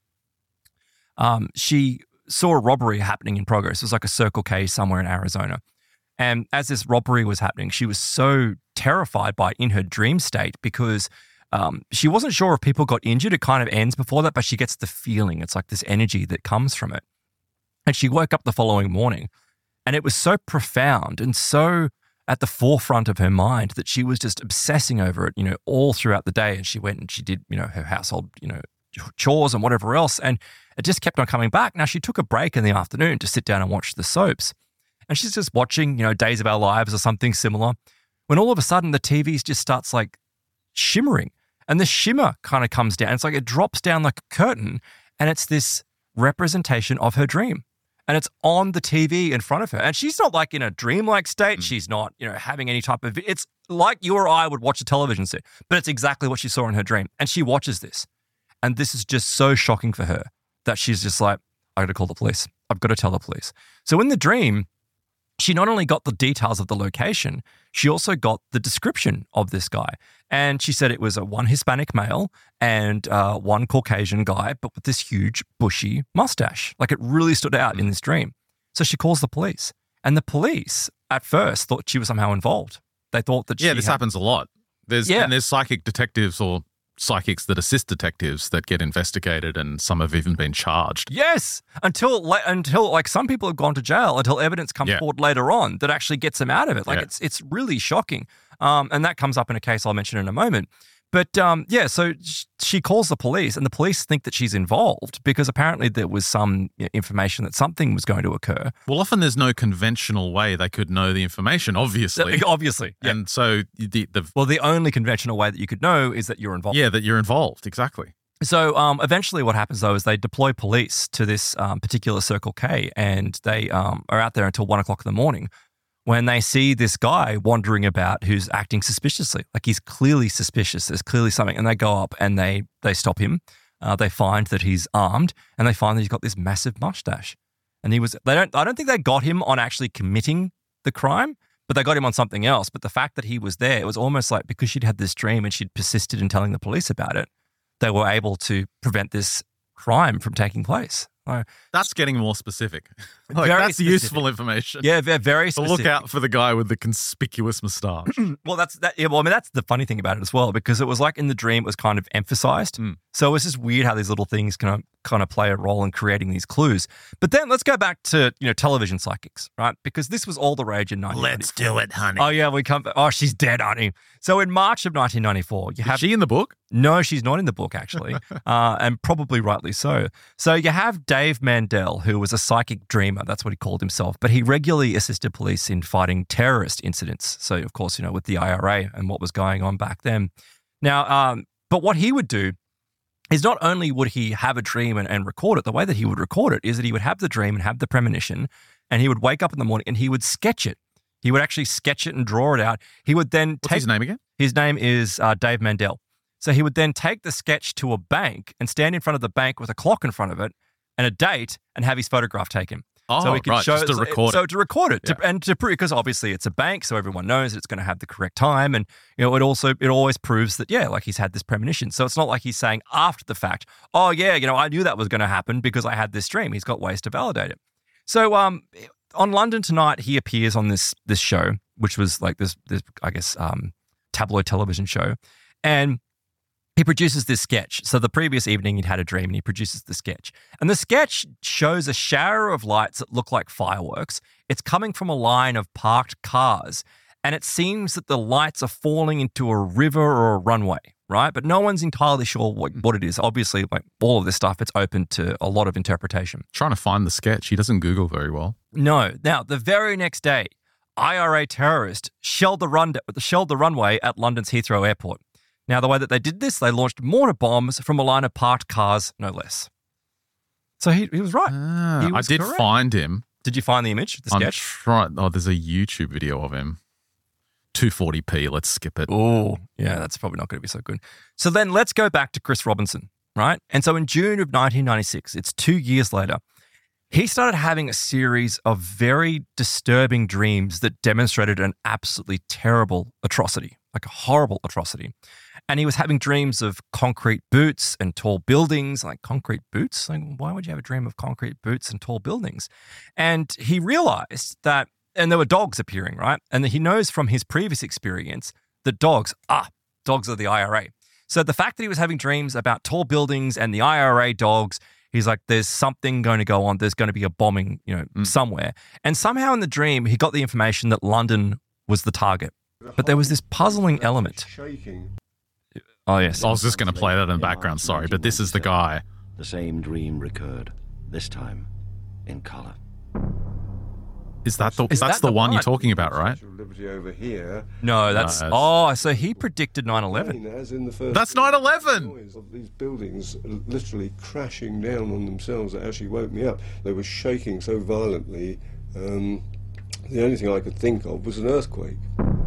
she saw a robbery happening in progress. It was like a Circle K somewhere in Arizona. And as this robbery was happening, she was so terrified by it in her dream state, because she wasn't sure if people got injured. It kind of ends before that, but she gets the feeling. It's like this energy that comes from it. And she woke up the following morning, and it was so profound and so at the forefront of her mind that she was just obsessing over it, all throughout the day. And she went and she did, her household, chores and whatever else. And it just kept on coming back. Now, she took a break in the afternoon to sit down and watch the soaps. And she's just watching, Days of Our Lives or something similar, when all of a sudden the TV just starts shimmering. And the shimmer kind of comes down. It's like it drops down like a curtain, and it's this representation of her dream. And it's on the TV in front of her. And she's not in a dreamlike state. She's not, having any type of, it's like you or I would watch a television set, but it's exactly what she saw in her dream. And she watches this. And this is just so shocking for her that she's just like, I got to call the police. I've got to tell the police. So in the dream, she not only got the details of the location, she also got the description of this guy. And she said it was one Hispanic male and one Caucasian guy, but with this huge bushy mustache. Like, it really stood out in this dream. So she calls the police. And the police at first thought she was somehow involved. They thought that this happens a lot. There's psychic detectives or psychics that assist detectives that get investigated, and some have even been charged. Yes, until like some people have gone to jail until evidence comes forward later on that actually gets them out of it. Like it's really shocking. And that comes up in a case I'll mention in a moment. But so she calls the police, and the police think that she's involved because apparently there was some information that something was going to occur. Well, often there's no conventional way they could know the information, obviously. Obviously. Yeah. And so the only conventional way that you could know is that you're involved. Yeah, that you're involved, exactly. So eventually what happens, though, is they deploy police to this particular Circle K, and they are out there until 1 o'clock in the morning when they see this guy wandering about who's acting suspiciously. Like, he's clearly suspicious. There's clearly something. And they go up and they stop him. They find that he's armed, and they find that he's got this massive mustache. And I don't think they got him on actually committing the crime, but they got him on something else. But the fact that he was there, it was almost like because she'd had this dream and she'd persisted in telling the police about it, they were able to prevent this crime from taking place. That's getting more specific. That's specific. Useful information. Yeah, very specific. But look out for the guy with the conspicuous moustache. Well, that's the funny thing about it as well, because it was like in the dream, it was kind of emphasized. So it's just weird how these little things can kind of play a role in creating these clues. But then let's go back to television psychics, right? Because this was all the rage in 1994. Let's do it, honey. Oh yeah, we come. Oh, she's dead, honey. So in March of 1994, Is she in the book? No, she's not in the book, actually, and probably rightly so. So you have Dave Mandel, who was a psychic dreamer. That's what he called himself. But he regularly assisted police in fighting terrorist incidents. So, of course, with the IRA and what was going on back then. Now, but what he would do is not only would he have a dream and record it, the way that he would record it is that he would have the dream and have the premonition, and he would wake up in the morning and he would sketch it. He would actually sketch it and draw it out. He would then What's his name again? His name is Dave Mandel. So he would then take the sketch to a bank and stand in front of the bank with a clock in front of it and a date and have his photograph taken. Oh, so he could right, just to record it. So to record it, and to prove, because obviously it's a bank, so everyone knows it's going to have the correct time. And, it always proves that, like he's had this premonition. So it's not like he's saying after the fact, oh yeah, I knew that was going to happen because I had this dream. He's got ways to validate it. So on London Tonight, he appears on this show, which was like this I guess, tabloid television show. And he produces this sketch. So the previous evening he'd had a dream and he produces the sketch. And the sketch shows a shower of lights that look like fireworks. It's coming from a line of parked cars. And it seems that the lights are falling into a river or a runway, right? But no one's entirely sure what it is. Obviously, like all of this stuff, it's open to a lot of interpretation. Trying to find the sketch. He doesn't Google very well. No. Now, the very next day, IRA terrorists shelled the runway at London's Heathrow Airport. Now, the way that they did this, they launched mortar bombs from a line of parked cars, no less. So he was right. I did correct. find him. Did you find the image, the sketch? There's a YouTube video of him. 240p, let's skip it. Oh, yeah, that's probably not going to be so good. So then let's go back to Chris Robinson, right? And so in June of 1996, it's 2 years later, he started having a series of very disturbing dreams that demonstrated an absolutely terrible atrocity, like a horrible atrocity. And he was having dreams of concrete boots and tall buildings. Like, concrete boots? Like, why would you have a dream of concrete boots and tall buildings? And he realized that, and there were dogs appearing, right? And he knows from his previous experience that dogs are the IRA. So the fact that he was having dreams about tall buildings and the IRA dogs, he's like, there's something going to go on. There's going to be a bombing, somewhere. And somehow in the dream, he got the information that London was the target. But there was this puzzling element. Oh, yes. I was just going to play that in the background, sorry, but this is the guy. The same dream recurred, this time in color. That's the one you're talking about, right? Over here. No, that's... so he predicted 9/11. That's 9/11! These buildings literally crashing down on themselves that actually woke me up. They were shaking so violently. The only thing I could think of was an earthquake.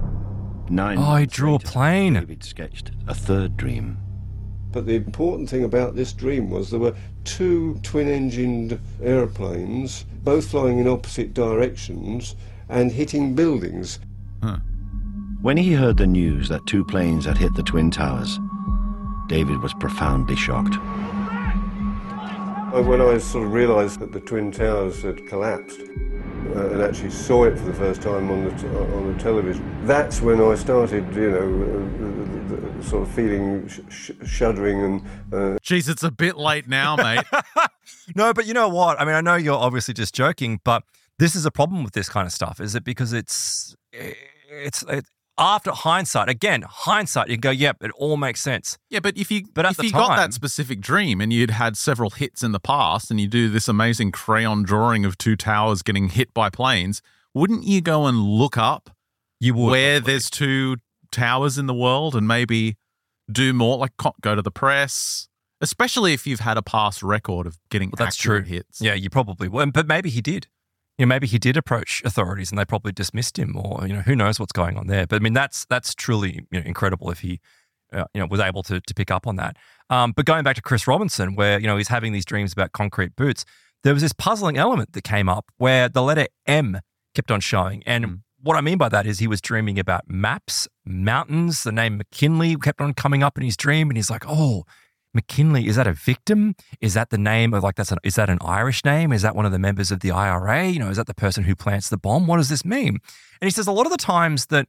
9 he drew a plane. David sketched a third dream. But the important thing about this dream was there were 2 twin-engined aeroplanes, both flying in opposite directions and hitting buildings. When he heard the news that 2 planes had hit the Twin Towers, David was profoundly shocked. When I sort of realised that the Twin Towers had collapsed, and actually saw it for the first time on the television. That's when I started, sort of feeling shuddering and. Jeez, it's a bit late now, mate. No, but you know what? I mean, I know you're obviously just joking, but this is a problem with this kind of stuff. Is it because it's after hindsight? Again, hindsight, you go, yep, it all makes sense. Yeah, but if you got that specific dream and you'd had several hits in the past and you do this amazing crayon drawing of two towers getting hit by planes, wouldn't you go and look up where there's two towers in the world and maybe do more, like go to the press, especially if you've had a past record of getting accurate hits? Yeah, you probably would, but maybe he did. Maybe he did approach authorities and they probably dismissed him, or who knows what's going on there. But I mean, that's truly incredible if he was able to pick up on that. But going back to Chris Robinson, where he's having these dreams about concrete boots, there was this puzzling element that came up where the letter M kept on showing. And what I mean by that is he was dreaming about maps, mountains. The name McKinley kept on coming up in his dream, and he's like, oh, McKinley, is that a victim? Is that the name of is that an Irish name? Is that one of the members of the IRA? Is that the person who plants the bomb? What does this mean? And he says a lot of the times that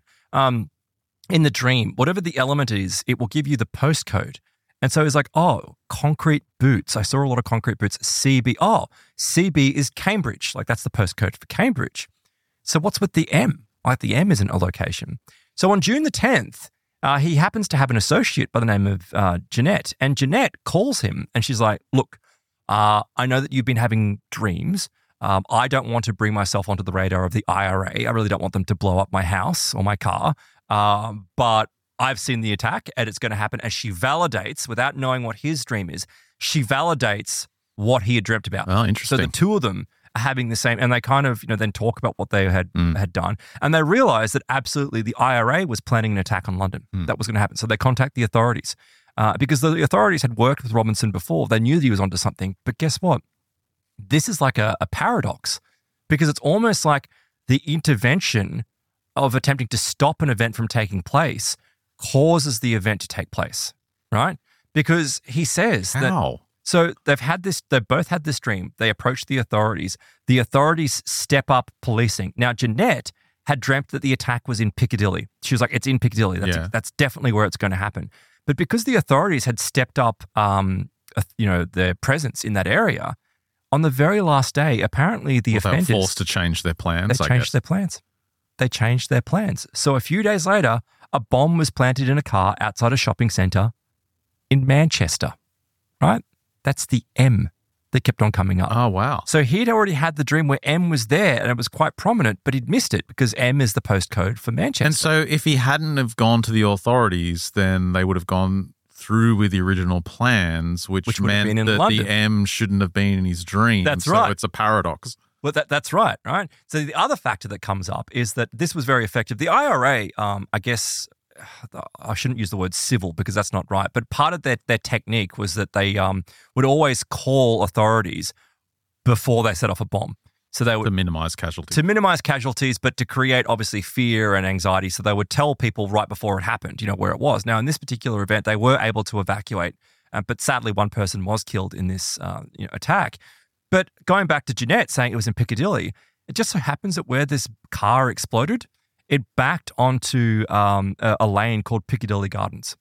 in the dream, whatever the element is, it will give you the postcode. And so he's like, oh, concrete boots. I saw a lot of concrete boots. CB. Oh, CB is Cambridge. Like that's the postcode for Cambridge. So what's with the M? Like the M isn't a location. So on June the 10th, he happens to have an associate by the name of Jeanette, and Jeanette calls him and she's like, look, I know that you've been having dreams. I don't want to bring myself onto the radar of the IRA. I really don't want them to blow up my house or my car, but I've seen the attack and it's going to happen. And she validates, without knowing what his dream is, she validates what he had dreamt about. Oh, interesting. So the two of them are having the same, and they kind of, then talk about what they had done. And they realize that absolutely the IRA was planning an attack on London. That was going to happen. So they contact the authorities because the authorities had worked with Robinson before. They knew that he was onto something. But guess what? This is like a paradox, because it's almost like the intervention of attempting to stop an event from taking place causes the event to take place, right? Because he says that. So they've both had this dream. They approach the authorities. The authorities step up policing. Now, Jeanette had dreamt that the attack was in Piccadilly. She was like, it's in Piccadilly. That's definitely where it's going to happen. But because the authorities had stepped up, their presence in that area, on the very last day, apparently the offenders... They were forced to change their plans, They changed their plans. So a few days later, a bomb was planted in a car outside a shopping centre in Manchester, right? That's the M that kept on coming up. Oh, wow. So he'd already had the dream where M was there and it was quite prominent, but he'd missed it because M is the postcode for Manchester. And so if he hadn't have gone to the authorities, then they would have gone through with the original plans, which meant that London. the M shouldn't have been in his dream. That's right. So it's a paradox. Well, that's right. So the other factor that comes up is that this was very effective. The IRA, I guess... I shouldn't use the word civil because that's not right, but part of their technique was that they would always call authorities before they set off a bomb. So they would to minimize casualties, but to create obviously fear and anxiety. So they would tell people right before it happened, where it was. Now in this particular event, they were able to evacuate, but sadly one person was killed in this attack. But going back to Jeanette saying it was in Piccadilly, it just so happens that where this car exploded, it backed onto a lane called Piccadilly Gardens.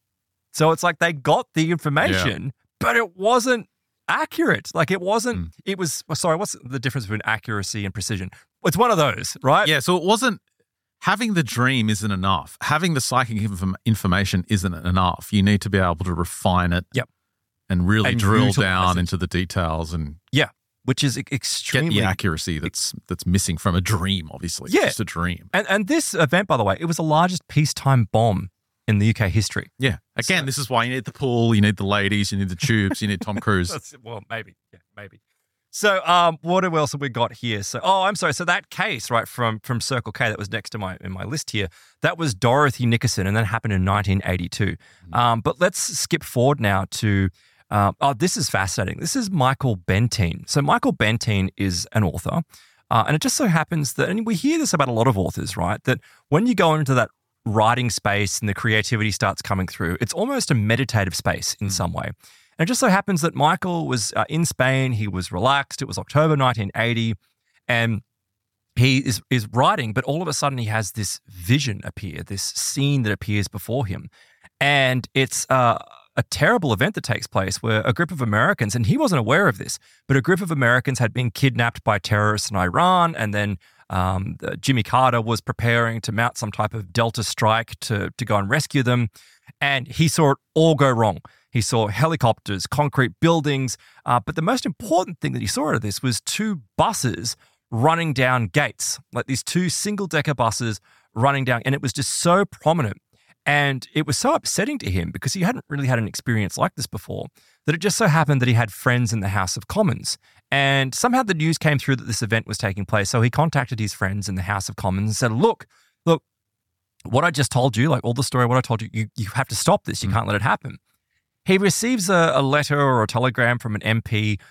So it's like they got the information, but it wasn't accurate. Like it wasn't, it was, sorry, what's the difference between accuracy and precision? It's one of those, right? Yeah, so it wasn't, having the dream isn't enough. Having the psychic information isn't enough. You need to be able to refine it and really drill down into the details and which is extremely... Get the accuracy that's missing from a dream, obviously. Yeah. It's just a dream. And this event, by the way, it was the largest peacetime bomb in the UK history. Yeah. Again, this is why you need the pool, you need the ladies, you need the tubes, you need Tom Cruise. Well, maybe. Yeah, maybe. So what else have we got here? So, I'm sorry. So that case, right, from Circle K that was next to in my list here, that was Dorothy Nickerson, and that happened in 1982. But let's skip forward now to... this is fascinating. This is Michael Bentine. So Michael Bentine is an author, and it just so happens that, and we hear this about a lot of authors, right, that when you go into that writing space and the creativity starts coming through, it's almost a meditative space in some way. And it just so happens that Michael was in Spain. He was relaxed. It was October 1980, and he is writing, but all of a sudden he has this vision appear, this scene that appears before him. And it's a terrible event that takes place where a group of Americans, and he wasn't aware of this, but a group of Americans had been kidnapped by terrorists in Iran, and then Jimmy Carter was preparing to mount some type of Delta strike to go and rescue them. And he saw it all go wrong. He saw helicopters, concrete buildings, but the most important thing that he saw out of this was two buses running down gates, like these two single-decker buses running down, and it was just so prominent. And it was so upsetting to him because he hadn't really had an experience like this before, that it just so happened that he had friends in the House of Commons. And somehow the news came through that this event was taking place. So he contacted his friends in the House of Commons and said, look, what I just told you, like all the story, what I told you, you have to stop this. You can't let it happen. He receives a letter or a telegram from an MP,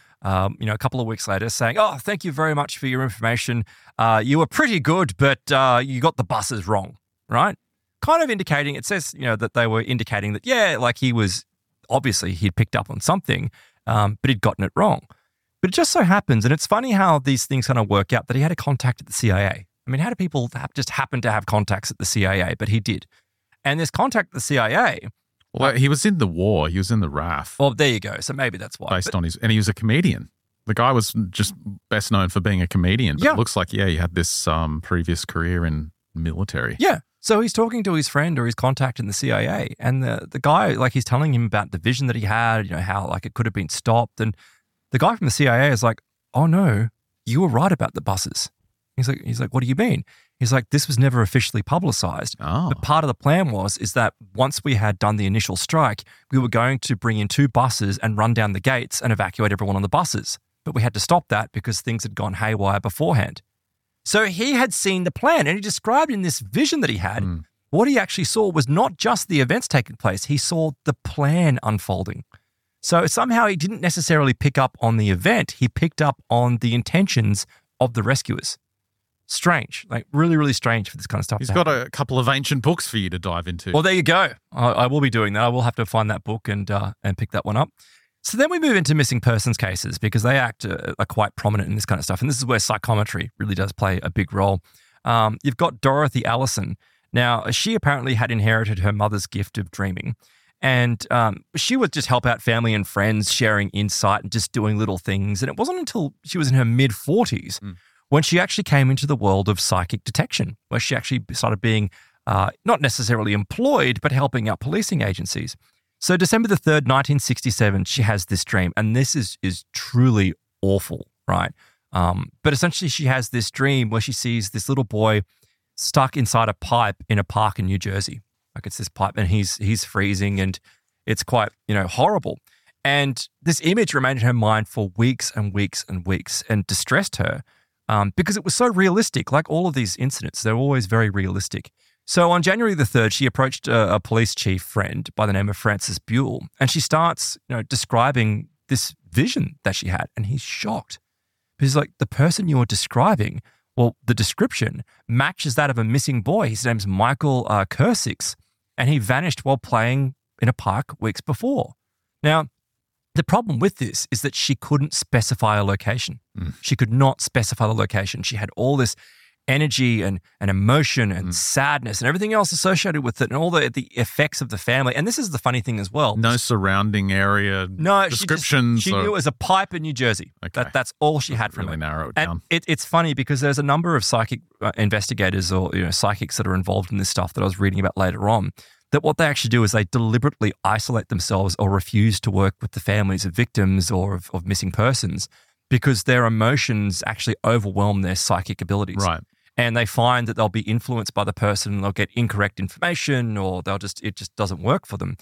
a couple of weeks later saying, oh, thank you very much for your information. You were pretty good, but you got the buses wrong, right? Kind of indicating, it says, that they were indicating that, he was, obviously he'd picked up on something, but he'd gotten it wrong. But it just so happens, and it's funny how these things kind of work out, that he had a contact at the CIA. I mean, how do people just happen to have contacts at the CIA? But he did. And this contact at the CIA... Well, he was in the war. He was in the RAF. Well, there you go. So maybe that's why. And he was a comedian. The guy was just best known for being a comedian. But it looks like, he had this previous career in military. Yeah. So he's talking to his friend or his contact in the CIA, and the guy, he's telling him about the vision that he had, how it could have been stopped. And the guy from the CIA is like, oh no, you were right about the buses. He's like, what do you mean? He's like, this was never officially publicized. Oh. But part of the plan is that once we had done the initial strike, we were going to bring in two buses and run down the gates and evacuate everyone on the buses. But we had to stop that because things had gone haywire beforehand. So he had seen the plan, and he described in this vision that he had, what he actually saw was not just the events taking place, he saw the plan unfolding. So somehow he didn't necessarily pick up on the event, he picked up on the intentions of the rescuers. Strange, really, really strange for this kind of stuff. He's got a couple of ancient books for you to dive into. Well, there you go. I will be doing that. I will have to find that book and pick that one up. So then we move into missing persons cases because they are quite prominent in this kind of stuff. And this is where psychometry really does play a big role. You've got Dorothy Allison. Now, she apparently had inherited her mother's gift of dreaming. And she would just help out family and friends, sharing insight and just doing little things. And it wasn't until she was in her mid-40s when she actually came into the world of psychic detection, where she actually started being not necessarily employed, but helping out policing agencies. So December the 3rd, 1967, she has this dream, and this is truly awful, right? But essentially she has this dream where she sees this little boy stuck inside a pipe in a park in New Jersey. It's this pipe, and he's freezing, and it's quite, horrible. And this image remained in her mind for weeks and weeks and weeks and distressed her because it was so realistic. Like all of these incidents, they're always very realistic. So on January the 3rd, she approached a police chief friend by the name of Francis Buell, and she starts, describing this vision that she had, and he's shocked. He's like, the person you're describing, well, the description matches that of a missing boy. His name's Michael Kursix, and he vanished while playing in a park weeks before. Now, the problem with this is that she couldn't specify a location. She could not specify the location. She had all this energy and emotion and sadness and everything else associated with it and all the effects of the family. And this is the funny thing as well. No surrounding area descriptions. She knew it was a pipe in New Jersey. Okay. That's all she had from really it. Narrow it down. And it's funny because there's a number of psychic investigators or psychics that are involved in this stuff that I was reading about later on, that what they actually do is they deliberately isolate themselves or refuse to work with the families of victims or of missing persons because their emotions actually overwhelm their psychic abilities. Right. And they find that they'll be influenced by the person and they'll get incorrect information or it just doesn't work for them.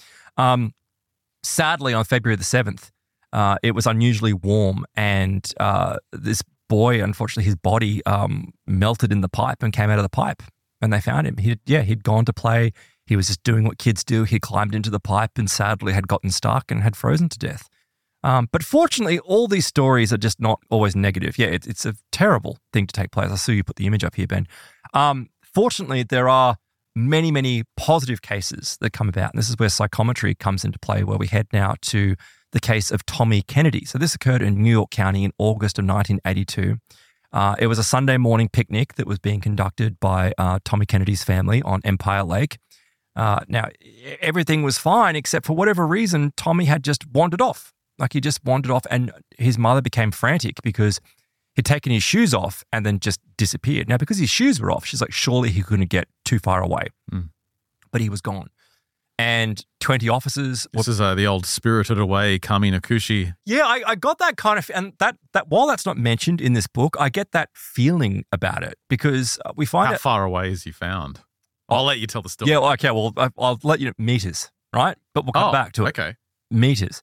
Sadly, on February the 7th, it was unusually warm and this boy, unfortunately, his body melted in the pipe and came out of the pipe and they found him. He'd gone to play. He was just doing what kids do. He climbed into the pipe and sadly had gotten stuck and had frozen to death. But fortunately, all these stories are just not always negative. Yeah, it's a terrible thing to take place. I saw you put the image up here, Ben. Fortunately, there are many, many positive cases that come about. And this is where psychometry comes into play, where we head now to the case of Tommy Kennedy. So this occurred in New York County in August of 1982. It was a Sunday morning picnic that was being conducted by Tommy Kennedy's family on Empire Lake. Now, everything was fine, except for whatever reason, Tommy had just wandered off. Like he just wandered off, and his mother became frantic because he'd taken his shoes off and then just disappeared. Now, because his shoes were off, she's like, surely he couldn't get too far away. But he was gone. And 20 officers. This is the old Spirited Away Kami Nakushi. Yeah, I got that kind of, and that while that's not mentioned in this book, I get that feeling about it because we find How far away is he found? I'll let you tell the story. Yeah, okay, well, I'll let you know, meters, right? But we'll come back to it. Okay. Meters.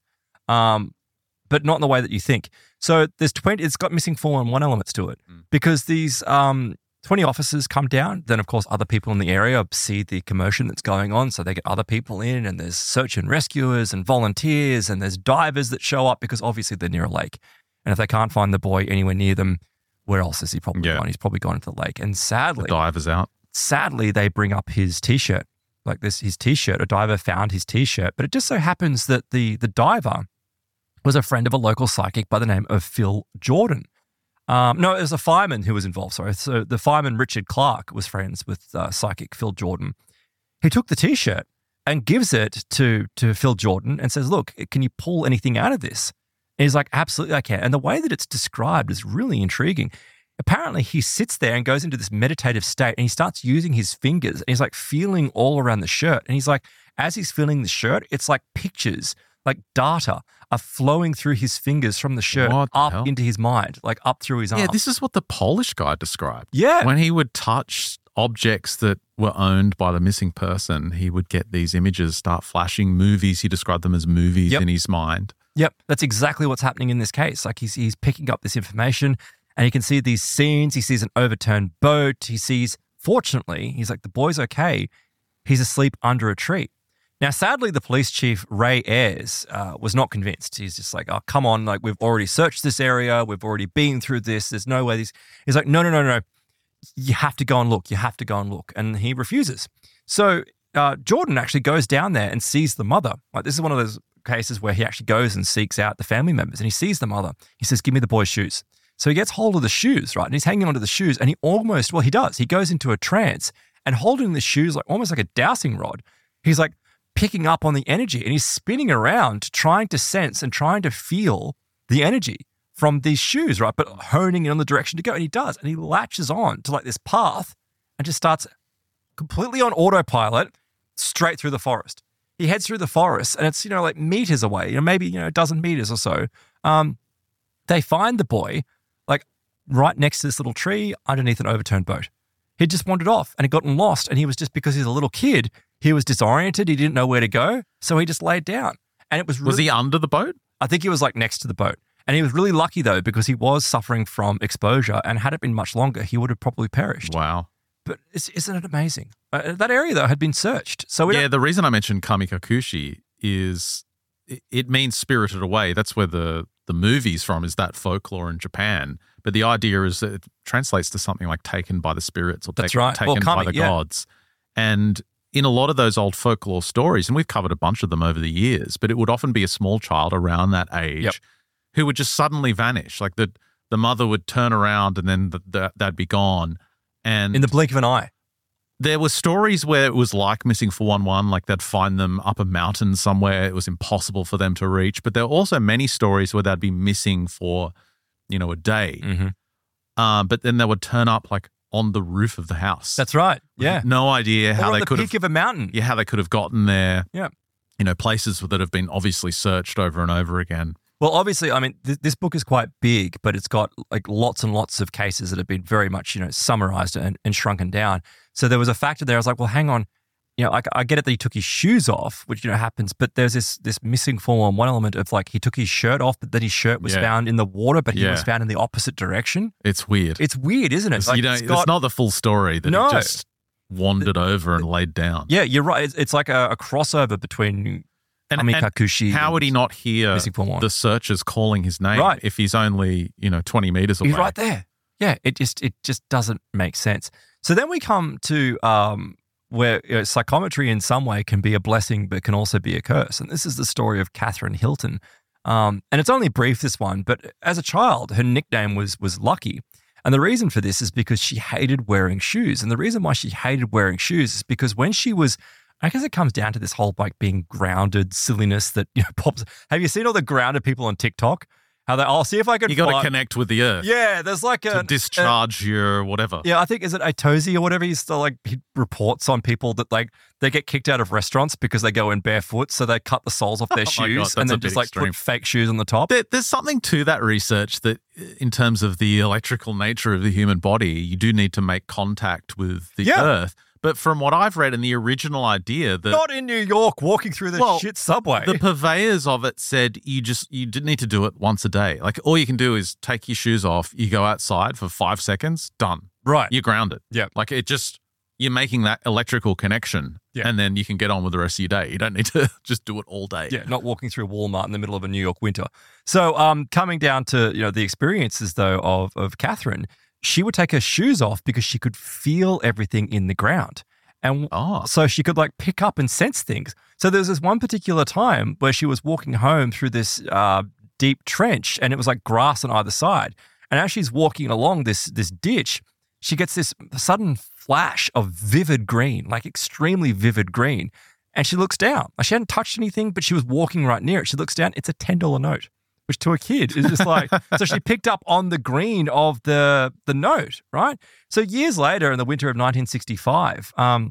But not in the way that you think. So there's 20, it's got missing 411 elements to it because these 20 officers come down. Then, of course, other people in the area see the commotion that's going on. So they get other people in, and there's search and rescuers and volunteers, and there's divers that show up because obviously they're near a lake. And if they can't find the boy anywhere near them, where else is he probably gone? He's probably gone into the lake. And sadly, the diver's out. Sadly, they bring up his T-shirt, like this, his T-shirt. A diver found his T-shirt, but it just so happens that the diver was a friend of a local psychic by the name of Phil Jordan. No, it was a fireman who was involved, sorry. So the fireman, Richard Clark, was friends with psychic Phil Jordan. He took the T-shirt and gives it to Phil Jordan and says, look, can you pull anything out of this? And he's like, absolutely I can. And the way that it's described is really intriguing. Apparently, he sits there and goes into this meditative state and he starts using his fingers and he's like feeling all around the shirt. And he's like, as he's feeling the shirt, it's like pictures, like data are flowing through his fingers from the shirt up into his mind, like up through his arm. Yeah, this is what the Polish guy described. Yeah. When he would touch objects that were owned by the missing person, he would get these images start flashing movies. He described them as movies in his mind. Yep, that's exactly what's happening in this case. Like he's picking up this information and he can see these scenes. He sees an overturned boat. He sees, fortunately, he's like, the boy's okay. He's asleep under a tree. Now, sadly, the police chief, Ray Ayres, was not convinced. He's just like, oh, come on, like we've already searched this area. We've already been through this. There's no way these. He's like, no. You have to go and look. You have to go and look. And he refuses. So Jordan actually goes down there and sees the mother. Like this is one of those cases where he actually goes and seeks out the family members and he sees the mother. He says, give me the boy's shoes. So he gets hold of the shoes, right? And he's hanging onto the shoes and he does. He goes into a trance and holding the shoes like almost like a dowsing rod. He's like picking up on the energy and he's spinning around trying to sense and trying to feel the energy from these shoes, right? But honing in on the direction to go. And he does. And he latches on to like this path and just starts completely on autopilot straight through the forest. He heads through the forest and it's, like meters away, maybe, a dozen meters or so. They find the boy like right next to this little tree underneath an overturned boat. He'd just wandered off and he'd gotten lost. And he was just, because he's a little kid, he was disoriented. He didn't know where to go. So he just laid down. And it was really, Was he under the boat? I think he was like next to the boat. And he was really lucky though, because he was suffering from exposure and had it been much longer, he would have probably perished. Wow. But isn't it amazing? That area though had been searched. So the reason I mentioned Kamikakushi is it means spirited away. That's where the movie's from, is that folklore in Japan. But the idea is that it translates to something like taken by the spirits or taken by the gods. And in a lot of those old folklore stories, and we've covered a bunch of them over the years, but it would often be a small child around that age who would just suddenly vanish. Like the mother would turn around and then they'd be gone. And in the blink of an eye. There were stories where it was like Missing 411, like they'd find them up a mountain somewhere. It was impossible for them to reach. But there were also many stories where they'd be missing for, a day. Mm-hmm. But then they would turn up like on the roof of the house. That's right. Yeah. No idea how they could have. Peak of a mountain. Yeah, how they could have gotten there. Yeah. Places that have been obviously searched over and over again. Well, obviously, I mean, this book is quite big, but it's got like lots and lots of cases that have been very much, summarized and shrunken down. So there was a factor there. I was like, well, hang on. I get it that he took his shoes off, which, happens, but there's this missing 411 element of like he took his shirt off, but then his shirt was found in the water, but he was found in the opposite direction. It's weird. It's weird, isn't it? Like, it's not the full story that he just wandered over and laid down. Yeah, you're right. It's like a crossover between Kamikakushi. How would he not hear the searchers calling his name if he's only, 20 meters away? He's right there. Yeah, it just doesn't make sense. So then we come to where psychometry in some way can be a blessing but can also be a curse. And this is the story of Catherine Hilton. And it's only brief, this one, but as a child, her nickname was Lucky. And the reason for this is because she hated wearing shoes. And the reason why she hated wearing shoes is because when she was, I guess it comes down to this whole like being grounded silliness that pops. Have you seen all the grounded people on TikTok? How I'll see if I can. You got to connect with the earth. Yeah, there's like to discharge your whatever. Yeah, I think is it Atozi or whatever. He reports on people that like they get kicked out of restaurants because they go in barefoot, so they cut the soles off their shoes and then just like put fake shoes on the top. There's something to that research that, in terms of the electrical nature of the human body, you do need to make contact with the earth. But from what I've read in the original idea, that not in New York, walking through the shit subway. The purveyors of it said you didn't need to do it once a day. Like all you can do is take your shoes off, you go outside for 5 seconds, done. Right. You're grounded. Yeah. Like you're making that electrical connection, and then you can get on with the rest of your day. You don't need to just do it all day. Yeah, not walking through Walmart in the middle of a New York winter. So coming down to the experiences though of Catherine, she would take her shoes off because she could feel everything in the ground. And so she could like pick up and sense things. So there was this one particular time where she was walking home through this deep trench and it was like grass on either side. And as she's walking along this ditch, she gets this sudden flash of vivid green, like extremely vivid green. And she looks down. She hadn't touched anything, but she was walking right near it. She looks down. It's a $10 note, which to a kid is just like, so she picked up on the green of the note, right? So years later in the winter of 1965,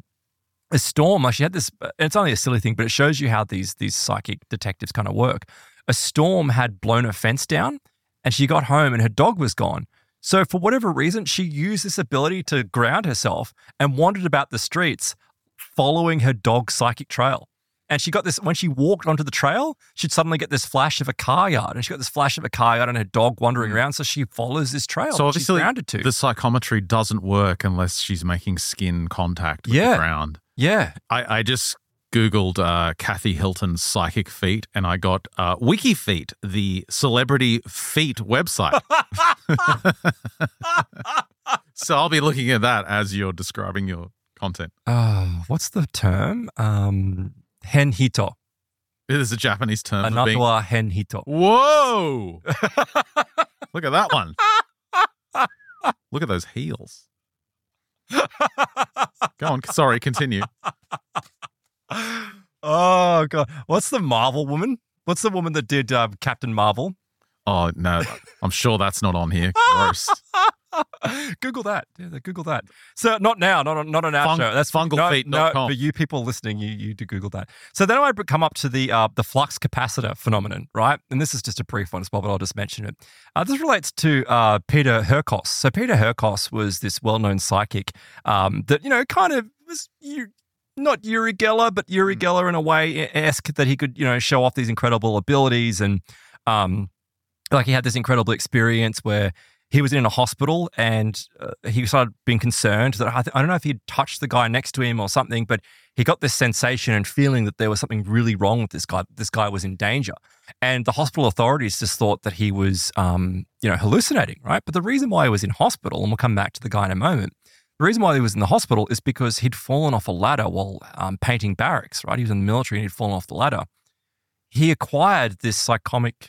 a storm, she had this, it's only a silly thing, but it shows you how these psychic detectives kind of work. A storm had blown her fence down and she got home and her dog was gone. So for whatever reason, she used this ability to ground herself and wandered about the streets following her dog's psychic trail. And she got this, when she walked onto the trail, she'd suddenly get this flash of a car yard. And she got this flash of a car yard and her dog wandering around. So she follows this trail. So obviously she's grounded to. The psychometry doesn't work unless she's making skin contact with the ground. Yeah. I just Googled Kathy Hilton's psychic feet and I got WikiFeet, the celebrity feet website. So I'll be looking at that as you're describing your content. What's the term? Henhito. It is a Japanese term. Anatawa henhito. Whoa! Look at that one. Look at those heels. Go on. Sorry, continue. Oh, God. What's the Marvel woman? What's the woman that did Captain Marvel? Oh, no. I'm sure that's not on here. Gross. Google that. Yeah, Google that. So not now, not on our show. That's fungalfeet.com. No, for you people listening, you do Google that. So then I come up to the flux capacitor phenomenon, right? And this is just a brief one as well, but I'll just mention it. This relates to Peter Hurkos. So Peter Hurkos was this well-known psychic that, kind of was not Uri Geller, but Uri Geller in a way-esque that he could, show off these incredible abilities. And he had this incredible experience where he was in a hospital and he started being concerned that I don't know if he'd touched the guy next to him or something, but he got this sensation and feeling that there was something really wrong with this guy. This guy was in danger. And the hospital authorities just thought that he was, hallucinating, right? But the reason why he was in hospital, and we'll come back to the guy in a moment, the reason why he was in the hospital is because he'd fallen off a ladder while painting barracks, right? He was in the military and he'd fallen off the ladder. He acquired this psychometry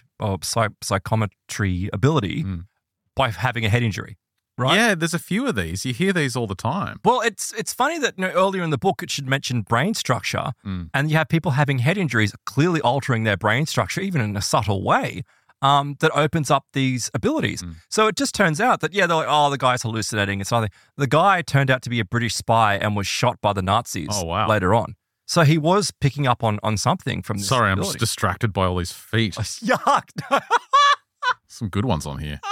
ability by having a head injury, right? Yeah, there's a few of these. You hear these all the time. Well, it's funny that earlier in the book it should mention brain structure, and you have people having head injuries clearly altering their brain structure, even in a subtle way, that opens up these abilities. So it just turns out that, they're like, oh, the guy's hallucinating. It's nothing. The guy turned out to be a British spy and was shot by the Nazis later on. So he was picking up on something from this Sorry, ability. I'm just distracted by all these feet. Yuck. Some good ones on here.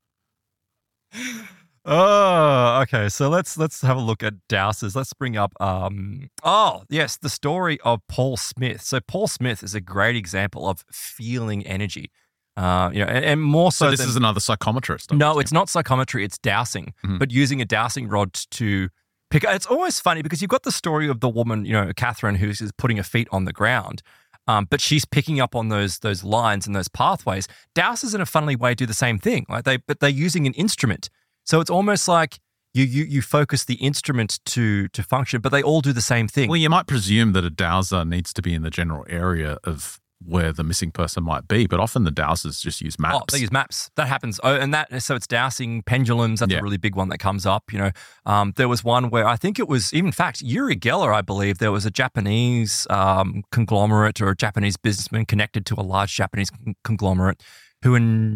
Oh, okay. So let's have a look at dowsers. Let's bring up the story of Paul Smith. So Paul Smith is a great example of feeling energy. And more so. So this is another psychometrist. No, it's not psychometry. It's dowsing, but using a dowsing rod to pick. It's always funny because you've got the story of the woman, Catherine, who's putting her feet on the ground. But she's picking up on those lines and those pathways. Dowsers, in a funny way, do the same thing. But they're using an instrument, so it's almost like you focus the instrument to function. But they all do the same thing. Well, you might presume that a dowser needs to be in the general area of where the missing person might be, but often the dowsers just use maps. Oh, they use maps. That happens. Oh, and so it's dowsing pendulums. That's a really big one that comes up. There was one where I think it was, in fact, Uri Geller, I believe, there was a Japanese conglomerate or a Japanese businessman connected to a large Japanese conglomerate who in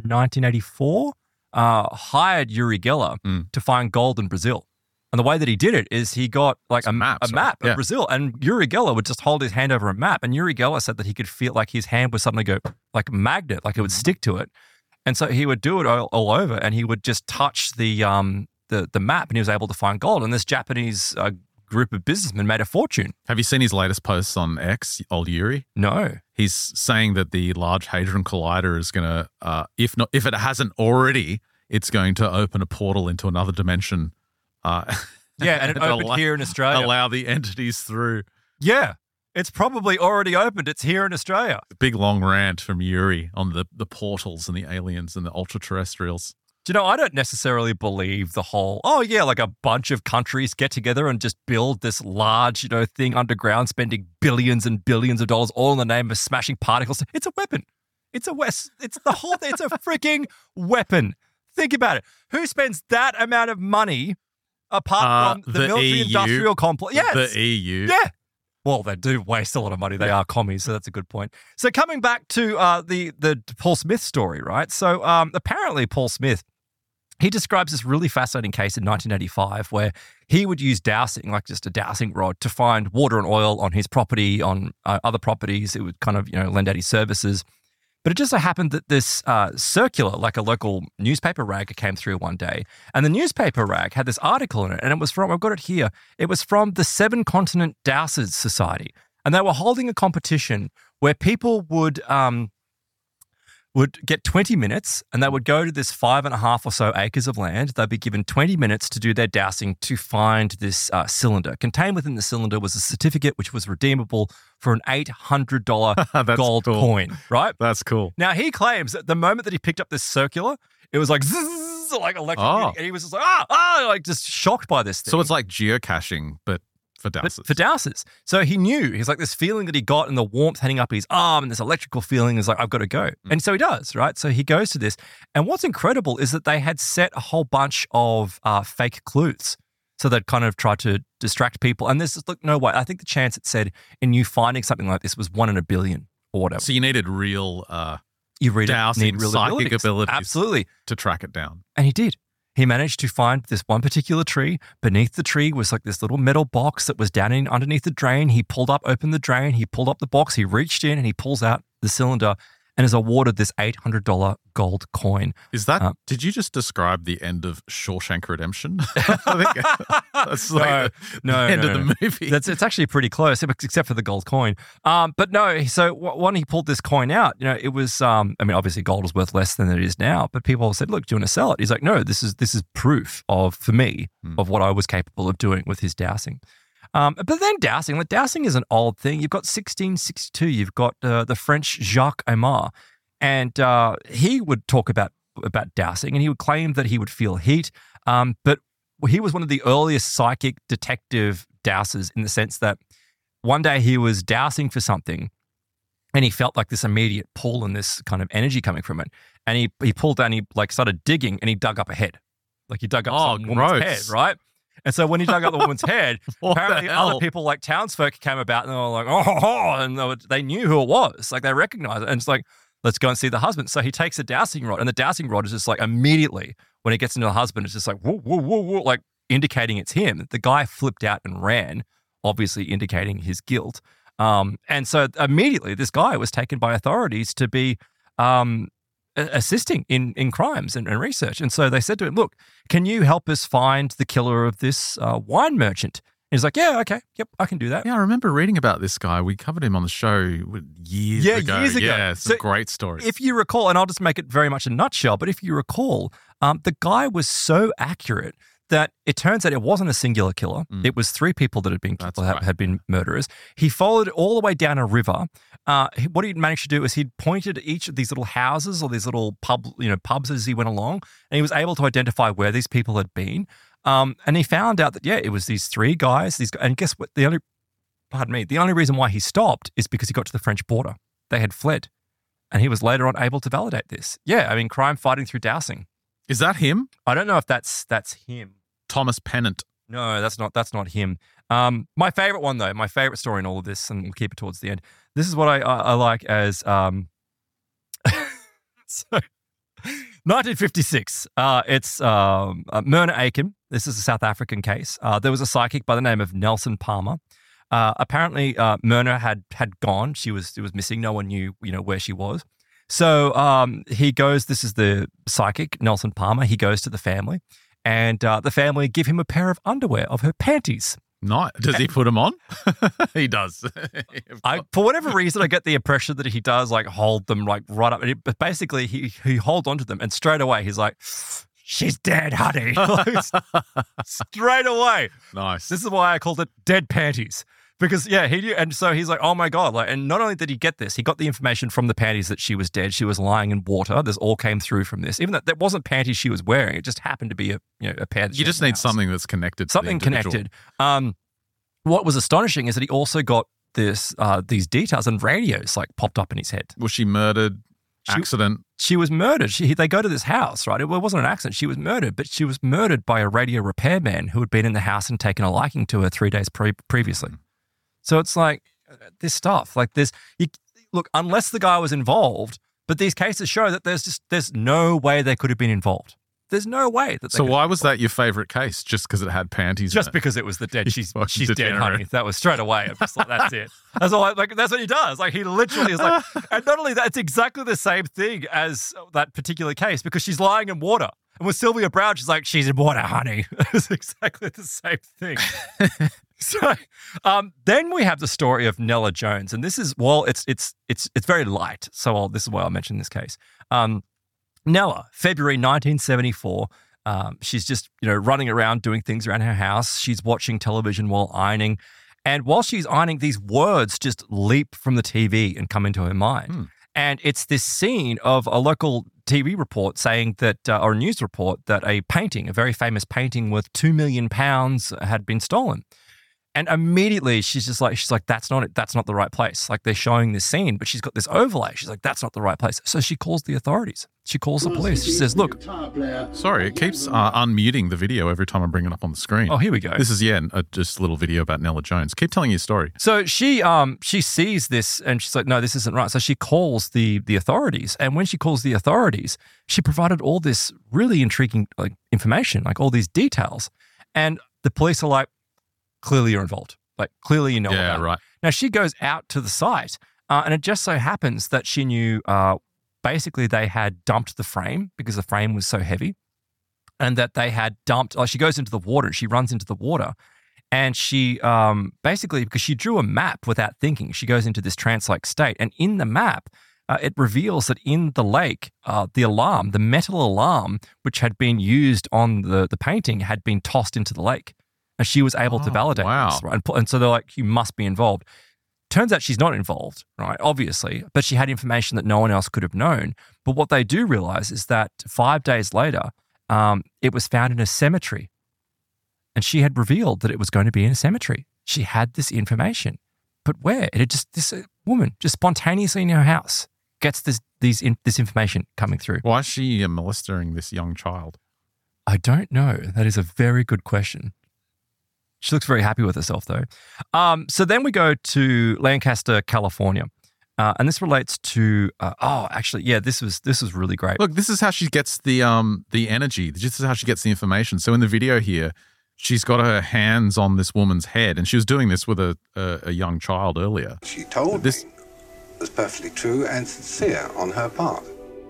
1984 hired Uri Geller to find gold in Brazil. And the way that he did it is he got like a map of Brazil, and Uri Geller would just hold his hand over a map. And Uri Geller said that he could feel like his hand was suddenly go like a magnet, like it would stick to it. And so he would do it all over, and he would just touch the map, and he was able to find gold. And this Japanese group of businessmen made a fortune. Have you seen his latest posts on X, old Uri? No. He's saying that the Large Hadron Collider is going to, if it hasn't already, it's going to open a portal into another dimension. And it opened here in Australia. Allow the entities through. Yeah, it's probably already opened. It's here in Australia. A big long rant from Uri on the portals and the aliens and the ultra-terrestrials. Do you know, I don't necessarily believe the whole, like a bunch of countries get together and just build this large, thing underground, spending billions and billions of dollars all in the name of smashing particles. It's a weapon. It's the whole thing. It's a freaking weapon. Think about it. Who spends that amount of money apart from the military-industrial complex? Yes. The EU. Yeah. Well, they do waste a lot of money. They are commies, so that's a good point. So coming back to the Paul Smith story, right? So apparently Paul Smith, he describes this really fascinating case in 1985 where he would use dowsing, like just a dowsing rod, to find water and oil on his property, on other properties. It would kind of, lend out his services. But it just so happened that this circular, like a local newspaper rag, came through one day. And the newspaper rag had this article in it. And it was from, I've got it here, it was from the Seven Continent Dowsers Society. And they were holding a competition where people would get 20 minutes and they would go to this 5.5 or so acres of land. They'd be given 20 minutes to do their dowsing to find this cylinder. Contained within the cylinder was a certificate which was redeemable for an $800 gold coin, right? That's cool. Now, he claims that the moment that he picked up this circular, it was like zzz, like electrocuting, and he was just like, like just shocked by this thing. So it's like geocaching, but for dowsers. For dowsers. So he knew, he's like, this feeling that he got and the warmth heading up his arm and this electrical feeling is like, I've got to go. And so he does, right? So he goes to this. And what's incredible is that they had set a whole bunch of fake clues. So they'd kind of tried to distract people. And there's just, look, no way. I think the chance it said in you finding something like this was 1 in a billion or whatever. So you needed real dowsing, real psychic abilities. Absolutely. To track it down. And he did. He managed to find this one particular tree. Beneath the tree was like this little metal box that was down underneath the drain. He opened the drain. He pulled up the box. He reached in and he pulls out the cylinder and is awarded this $800 gold coin. Is that, did you just describe the end of Shawshank Redemption? I think that's like the end of the movie. It's actually pretty close, except for the gold coin. But no, so when he pulled this coin out, it was, obviously gold was worth less than it is now, but people said, look, do you want to sell it? He's like, no, this is proof for me, of what I was capable of doing with his dowsing. But then dowsing is an old thing. You've got 1662. You've got the French Jacques Aymar, and he would talk about dowsing, and he would claim that he would feel heat. But he was one of the earliest psychic detective dowsers in the sense that one day he was dowsing for something, and he felt like this immediate pull and this kind of energy coming from it. And he pulled down, he like started digging, and he dug up a head, like he dug up some woman's head, right? And so when he dug up the woman's head, apparently other people like townsfolk came about and they were like, and they knew who it was. Like they recognized it. And it's like, let's go and see the husband. So he takes a dowsing rod, and the dowsing rod is just like immediately when he gets into the husband, it's just like, whoa, whoa, whoa, whoa, like indicating it's him. The guy flipped out and ran, obviously indicating his guilt. And so immediately this guy was taken by authorities to be assisting in crimes and research. And so they said to him, look, can you help us find the killer of this wine merchant? And he's like, yeah, okay. Yep, I can do that. Yeah, I remember reading about this guy. We covered him on the show years ago. Yeah, it's a great story. If you recall, and I'll just make it very much a nutshell, but if you recall, the guy was so accurate that it turns out it wasn't a singular killer. It was 3 people that had been had been murderers. He followed it all the way down a river. What he'd managed to do is he'd pointed at each of these little houses or these little pubs as he went along, and he was able to identify where these people had been. And he found out that, it was these 3 guys. And guess what? The only reason why he stopped is because he got to the French border. they had fled. And he was later on able to validate this. Yeah, I mean, crime fighting through dowsing. Is that him? I don't know if that's him. Thomas Pennant. No, that's not him. My favorite one, though, my favorite story in all of this, and we'll keep it towards the end. This is what I like as so 1956. It's Myrna Aiken. This is a South African case. There was a psychic by the name of Nelson Palmer. Apparently, Myrna had gone. She was missing. No one knew, where she was. So he goes. This is the psychic Nelson Palmer. He goes to the family, and the family give him a pair of underwear of her panties. Nice. Does he put them on? He does. For whatever reason, I get the impression that he does hold them right up. But basically, he holds onto them, and straight away he's like, "She's dead, honey." Straight away. Nice. This is why I called it dead panties. Because, yeah, he knew. And so he's like, oh, my God. And not only did he get this, he got the information from the panties that she was dead. She was lying in water. This all came through from this. Even that wasn't panties she was wearing. It just happened to be a pair that you just need something that's connected to something the individual. Connected. What was astonishing is that he also got these details, and radios popped up in his head. Was she murdered? Accident? She was murdered. They go to this house, right? It wasn't an accident. She was murdered, but she was murdered by a radio repairman who had been in the house and taken a liking to her 3 days previously. So it's this stuff, look, unless the guy was involved, but these cases show that there's no way they could have been involved. There's no way that. So why was that your favorite case? Just because it had panties? Just because it was the dead. She's dead, honey. That was straight away. I'm just that's it. That's all. That's what he does. He literally is and not only that, it's exactly the same thing as that particular case because she's lying in water. And with Sylvia Browne, she's like, she's in water, honey. It's exactly the same thing. So then we have the story of Nella Jones, and this is it's very light. So this is why I'll mention this case. Nella, February 1974. She's just running around doing things around her house. She's watching television while ironing, and while she's ironing, these words just leap from the TV and come into her mind. And it's this scene of a local TV report saying that, or a news report, that a painting, a very famous painting worth £2 million had been stolen. And immediately she's like, that's not it. That's not the right place. They're showing this scene, but she's got this overlay. She's like, that's not the right place. So she calls the authorities. She calls the police. She says, look. Sorry, it keeps unmuting the video every time I bring it up on the screen. Oh, here we go. This is, just a little video about Nella Jones. Keep telling your story. So she sees this and she's like, no, this isn't right. So she calls the authorities. And when she calls the authorities, she provided all this really intriguing information, all these details. And the police are like, clearly you're involved. Clearly you know about it. Right. Now, she goes out to the site, and it just so happens that she knew basically they had dumped the frame because the frame was so heavy, and that they had dumped, she goes into the water, she runs into the water, and she basically, because she drew a map without thinking, she goes into this trance-like state, and in the map, it reveals that in the lake, the metal alarm, which had been used on the painting, had been tossed into the lake. And she was able to validate this, right? And so they're like, you must be involved. Turns out she's not involved, right? Obviously, but she had information that no one else could have known. But what they do realize is that 5 days later, it was found in a cemetery. And she had revealed that it was going to be in a cemetery. She had this information. But where? It had this woman just spontaneously in her house gets this information coming through. Why is she molesting this young child? I don't know. That is a very good question. She looks very happy with herself, though. So then we go to Lancaster, California, and this relates to. This was really great. Look, this is how she gets the energy. This is how she gets the information. So in the video here, she's got her hands on this woman's head, and she was doing this with a young child earlier. She told me it was perfectly true and sincere on her part.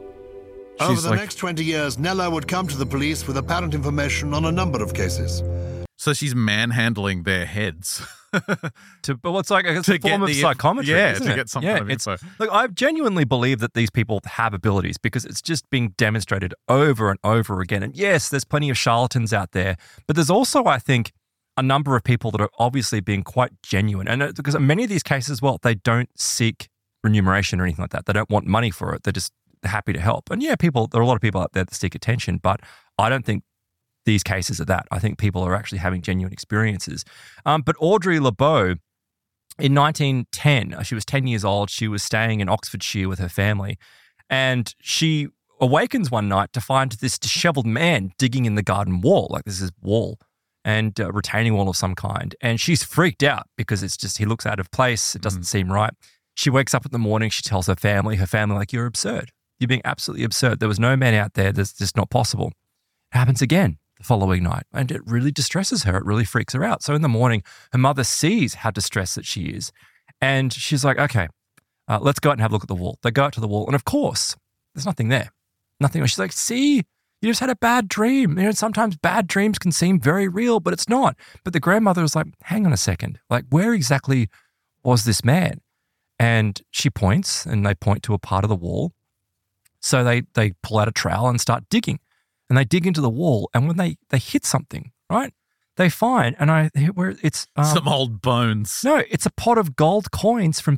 Over the next 20 years, Nella would come to the police with apparent information on a number of cases. So she's manhandling their heads. It's a form of psychometry, isn't it? Get some kind of info. Look, I genuinely believe that these people have abilities because it's just being demonstrated over and over again. And yes, there's plenty of charlatans out there, but there's also, I think, a number of people that are obviously being quite genuine. And because in many of these cases, they don't seek remuneration or anything like that. They don't want money for it. They're just happy to help. And yeah, there are a lot of people out there that seek attention, but I don't think these cases are that. I think people are actually having genuine experiences. But Audrey LeBeau, in 1910, she was 10 years old. She was staying in Oxfordshire with her family, and she awakens one night to find this disheveled man digging in the garden wall, like this is wall and retaining wall of some kind. And she's freaked out because it's just, he looks out of place. It doesn't seem right. She wakes up in the morning. She tells her family, like, you're absurd. You're being absolutely absurd. There was no man out there. That's just not possible. It happens again the following night, and it really distresses her. It really freaks her out. So in the morning, her mother sees how distressed that she is, and she's like, okay, let's go out and have a look at the wall. They go out to the wall, and of course, there's nothing there. Nothing. She's like, see, you just had a bad dream. You know, sometimes bad dreams can seem very real, but it's not. But the grandmother was like, hang on a second. Like, where exactly was this man? And she points, and they point to a part of the wall. So they pull out a trowel and start digging. And they dig into the wall. And when they hit something, right, they find, where it's some old bones. No, it's a pot of gold coins from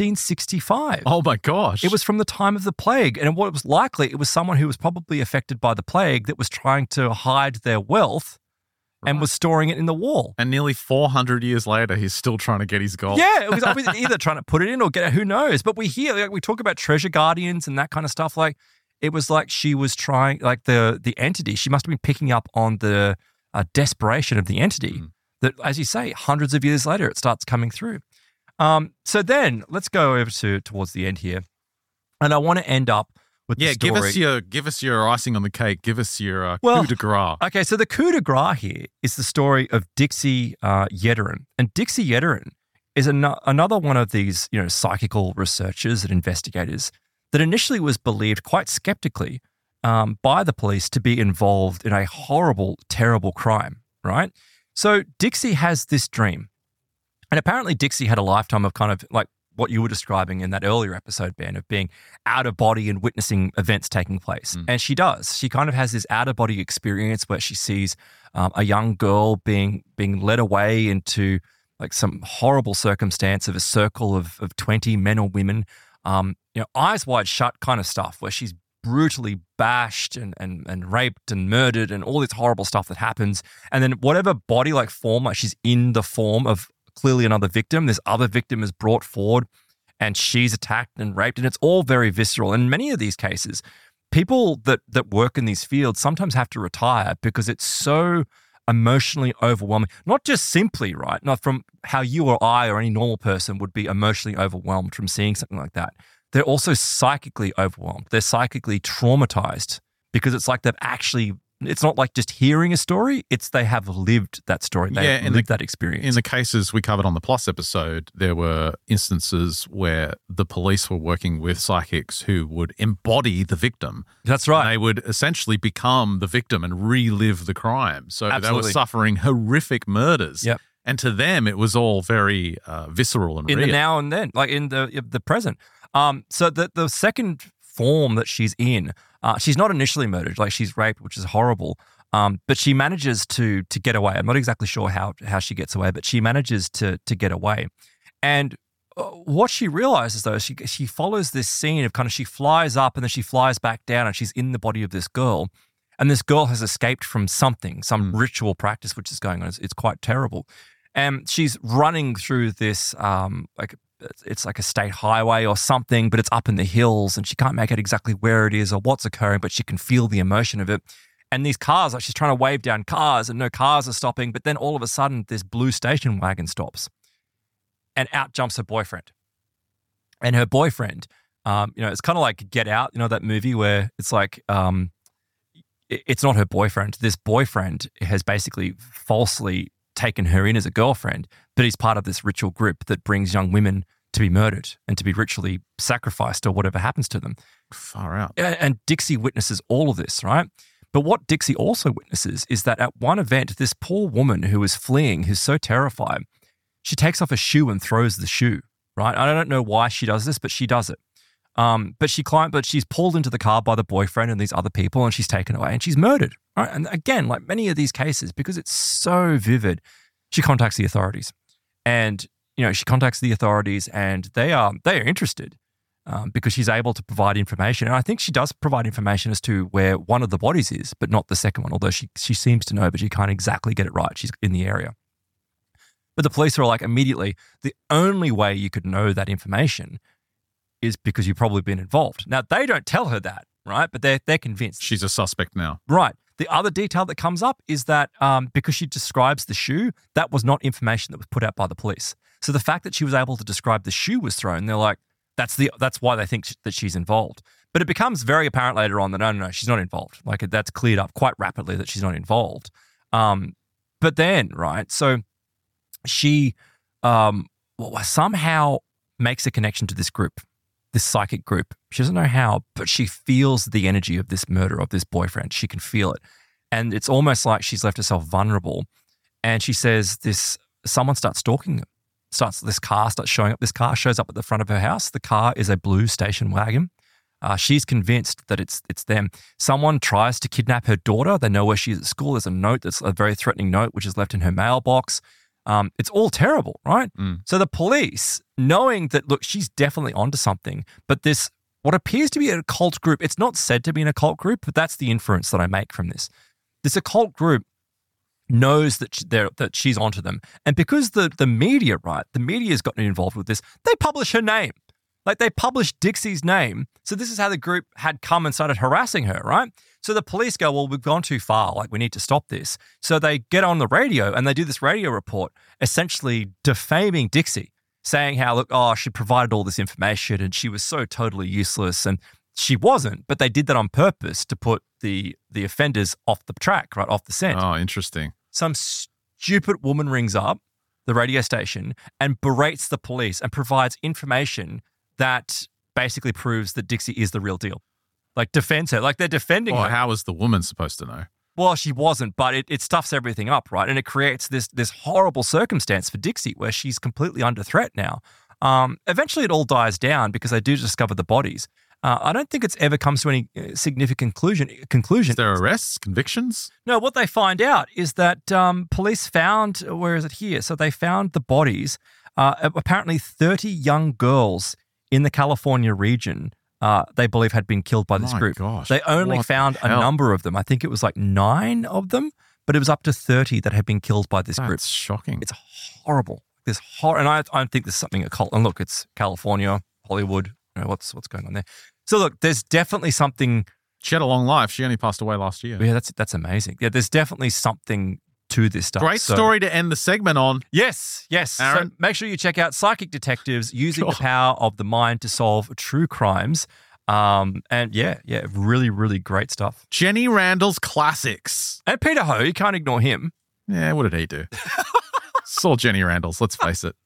1665. Oh my gosh! It was from the time of the plague, and what it was likely, it was someone who was probably affected by the plague that was trying to hide their wealth and was storing it in the wall. And nearly 400 years later, he's still trying to get his gold. Yeah, it was either trying to put it in or get it. Who knows? But we hear, like, we talk about treasure guardians and that kind of stuff. Like, it was like she was trying, like the entity. She must have been picking up on the desperation of the entity that, as you say, hundreds of years later, it starts coming through. So then let's go over towards the end here. And I want to end up with the story. Give us your icing on the cake. Give us your coup de grace. Okay, so the coup de grace here is the story of Dixie Yetterin. And Dixie Yetterin is another one of these, psychical researchers and investigators that initially was believed quite skeptically by the police to be involved in a horrible, terrible crime, right? So Dixie has this dream. And apparently Dixie had a lifetime of kind of like what you were describing in that earlier episode, Ben, of being out of body and witnessing events taking place. And she does. She kind of has this out of body experience where she sees a young girl being led away into like some horrible circumstance of a circle of 20 men or women, eyes wide shut kind of stuff where she's brutally bashed and raped and murdered and all this horrible stuff that happens. And then whatever body-like form, like she's in the form of clearly another victim, this other victim is brought forward and she's attacked and raped, and it's all very visceral. In many of these cases, people that work in these fields sometimes have to retire because it's so emotionally overwhelming. Not just simply, right, not from how you or I or any normal person would be emotionally overwhelmed from seeing something like that. They're also psychically overwhelmed. They're psychically traumatized because it's like it's not like just hearing a story, it's they have lived that story. They have lived that experience. In the cases we covered on the Plus episode, there were instances where the police were working with psychics who would embody the victim. That's right. And they would essentially become the victim and relive the crime. So Absolutely. They were suffering horrific murders. Yep. And to them, it was all very visceral and in real. the now and then, like in the present. So the second form that she's in, she's not initially murdered, like she's raped, which is horrible. But she manages to get away. I'm not exactly sure how she gets away, but she manages to get away. And what she realizes though, she follows this scene of kind of she flies up and then she flies back down and she's in the body of this girl. And this girl has escaped from something, some ritual practice which is going on. It's quite terrible. And she's running through this it's like a state highway or something, but it's up in the hills and she can't make out exactly where it is or what's occurring, but she can feel the emotion of it. And these cars, like she's trying to wave down cars and no cars are stopping, but then all of a sudden this blue station wagon stops and out jumps her boyfriend. And her boyfriend, it's kind of like Get Out, that movie where it's like, it's not her boyfriend. This boyfriend has basically falsely taken her in as a girlfriend, but he's part of this ritual group that brings young women to be murdered and to be ritually sacrificed or whatever happens to them. Far out. And Dixie witnesses all of this, right? But what Dixie also witnesses is that at one event, this poor woman who is fleeing, who's so terrified, she takes off a shoe and throws the shoe, right? I don't know why she does this, but she does it. But she's pulled into the car by the boyfriend and these other people and she's taken away and she's murdered, right? And again, like many of these cases, because it's so vivid, she contacts the authorities. And, she contacts the authorities and they are interested because she's able to provide information. And I think she does provide information as to where one of the bodies is, but not the second one, although she seems to know, but she can't exactly get it right. She's in the area. But the police are like, immediately, the only way you could know that information is because you've probably been involved. Now, they don't tell her that, right? But they're convinced. She's a suspect now. Right. The other detail that comes up is that because she describes the shoe, that was not information that was put out by the police. So the fact that she was able to describe the shoe was thrown, they're like, that's why they think that she's involved. But it becomes very apparent later on that no, she's not involved. Like that's cleared up quite rapidly that she's not involved. But then, right, so she somehow makes a connection to this group, this psychic group. She doesn't know how, but she feels the energy of this murder of this boyfriend. She can feel it. And it's almost like she's left herself vulnerable. And she says someone starts stalking them. This car starts showing up. This car shows up at the front of her house. The car is a blue station wagon. She's convinced that it's them. Someone tries to kidnap her daughter. They know where she is at school. There's a note that's a very threatening note, which is left in her mailbox. It's all terrible, right? So the police, knowing that, look, she's definitely onto something, but this, what appears to be an occult group, it's not said to be an occult group, but that's the inference that I make from this. This occult group knows that she's onto them. And because the media, right, the media's gotten involved with this, they publish her name. Like they published Dixie's name. So this is how the group had come and started harassing her, right? So the police go, well, we've gone too far. Like we need to stop this. So they get on the radio and they do this radio report, essentially defaming Dixie, saying how, look, she provided all this information and she was so totally useless. And she wasn't, but they did that on purpose to put the offenders off the track, right, off the scent. Oh, interesting. Some stupid woman rings up the radio station and berates the police and provides information that basically proves that Dixie is the real deal. Like defends her. Like they're defending her. How was the woman supposed to know? Well, she wasn't, but it stuffs everything up, right? And it creates this horrible circumstance for Dixie where she's completely under threat now. Eventually it all dies down because they do discover the bodies. I don't think it's ever comes to any significant conclusion. Is there arrests, convictions? No, what they find out is that police found, where is it here? So they found the bodies, apparently 30 young girls in the California region, they believe had been killed by this group. Gosh, they only found a number of them. I think it was like 9 of them, but it was up to 30 that had been killed by this group. That's shocking. It's horrible. And I think there's something occult. And look, it's California, Hollywood. You know, what's going on there? So look, there's definitely something. She had a long life. She only passed away last year. Yeah, that's amazing. Yeah, there's definitely something to this stuff. Great story to end the segment on. Yes. Aaron? So make sure you check out Psychic Detectives using the power of the mind to solve true crimes. And yeah, really, really great stuff. Jenny Randall's classics. And Peter Ho, you can't ignore him. Yeah, what did he do? Saw Jenny Randall's, let's face it.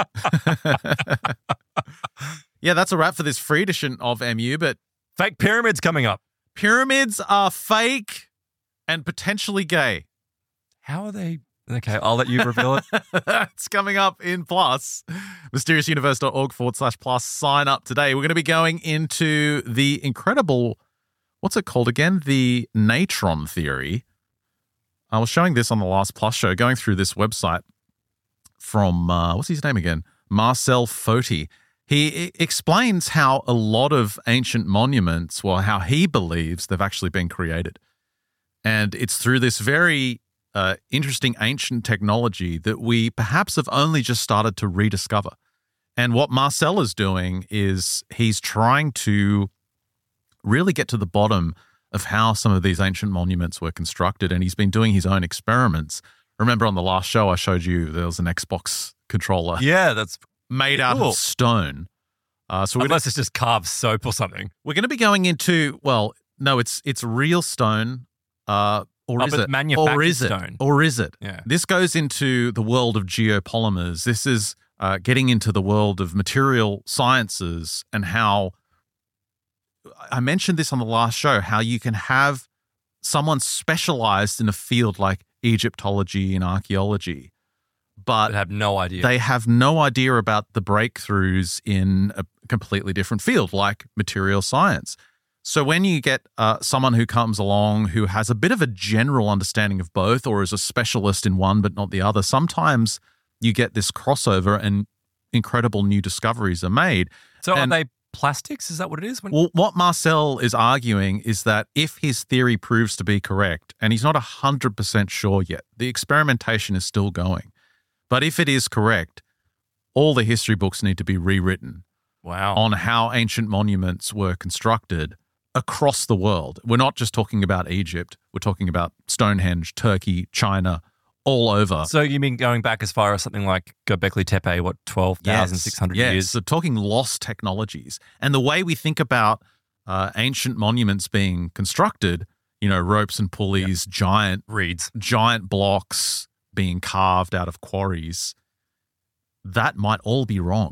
Yeah, that's a wrap for this free edition of MU, but fake pyramids coming up. Pyramids are fake and potentially gay. How are they? Okay, I'll let you reveal it. It's coming up in Plus. MysteriousUniverse.org/plus. Sign up today. We're going to be going into the incredible, what's it called again? The Natron theory. I was showing this on the last Plus show, going through this website from, what's his name again? Marcel Foti. He explains how a lot of ancient monuments, well, how he believes they've actually been created. And it's through this very interesting ancient technology that we perhaps have only just started to rediscover. And what Marcel is doing is he's trying to really get to the bottom of how some of these ancient monuments were constructed. And he's been doing his own experiments. Remember on the last show, I showed you there was an Xbox controller. Yeah, that's made out of stone. Unless it's just carved soap or something. We're going to be going into, well, no, it's real stone. Or is it? Manufactured stone. Or is it? Yeah. This goes into the world of geopolymers. This is getting into the world of material sciences and how, I mentioned this on the last show, how you can have someone specialized in a field like Egyptology and archaeology, but they have no idea. They have no idea about the breakthroughs in a completely different field like material science. So when you get someone who comes along who has a bit of a general understanding of both or is a specialist in one but not the other, sometimes you get this crossover and incredible new discoveries are made. So are they plastics? Is that what it is? Well, what Marcel is arguing is that if his theory proves to be correct, and he's not 100% sure yet, the experimentation is still going, But if it is correct, all the history books need to be rewritten. Wow. On how ancient monuments were constructed across the world. We're not just talking about Egypt. We're talking about Stonehenge, Turkey, China, all over. So you mean going back as far as something like Göbekli Tepe, what, 12,600 years? So talking lost technologies. And the way we think about ancient monuments being constructed, ropes and pulleys, giant reeds, giant blocks being carved out of quarries, that might all be wrong.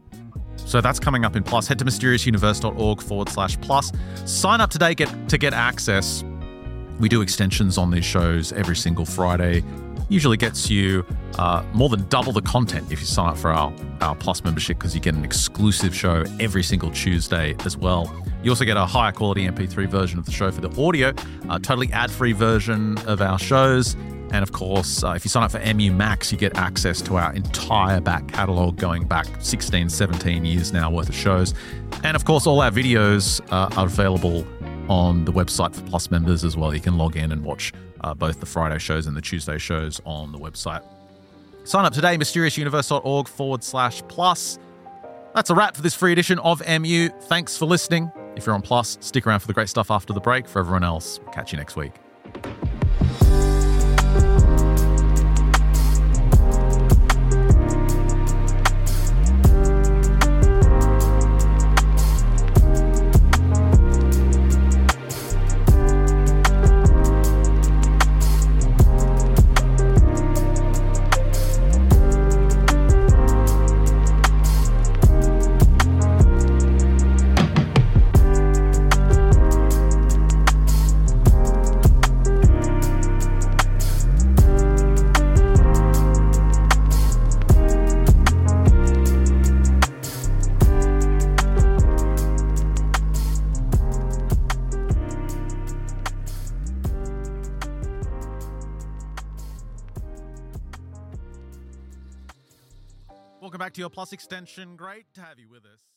So that's coming up in Plus. Head to mysteriousuniverse.org/plus. Sign up today to get access. We do extensions on these shows every single Friday. Usually gets you more than double the content if you sign up for our Plus membership, because you get an exclusive show every single Tuesday as well. You also get a higher quality MP3 version of the show for the audio, a totally ad-free version of our shows. And of course, if you sign up for MU Max, you get access to our entire back catalogue going back 16, 17 years now worth of shows. And of course, all our videos are available on the website for Plus members as well. You can log in and watch both the Friday shows and the Tuesday shows on the website. Sign up today, mysteriousuniverse.org/plus. That's a wrap for this free edition of MU. Thanks for listening. If you're on Plus, stick around for the great stuff after the break. For everyone else, we'll catch you next week. Welcome back to your Plus extension. Great to have you with us.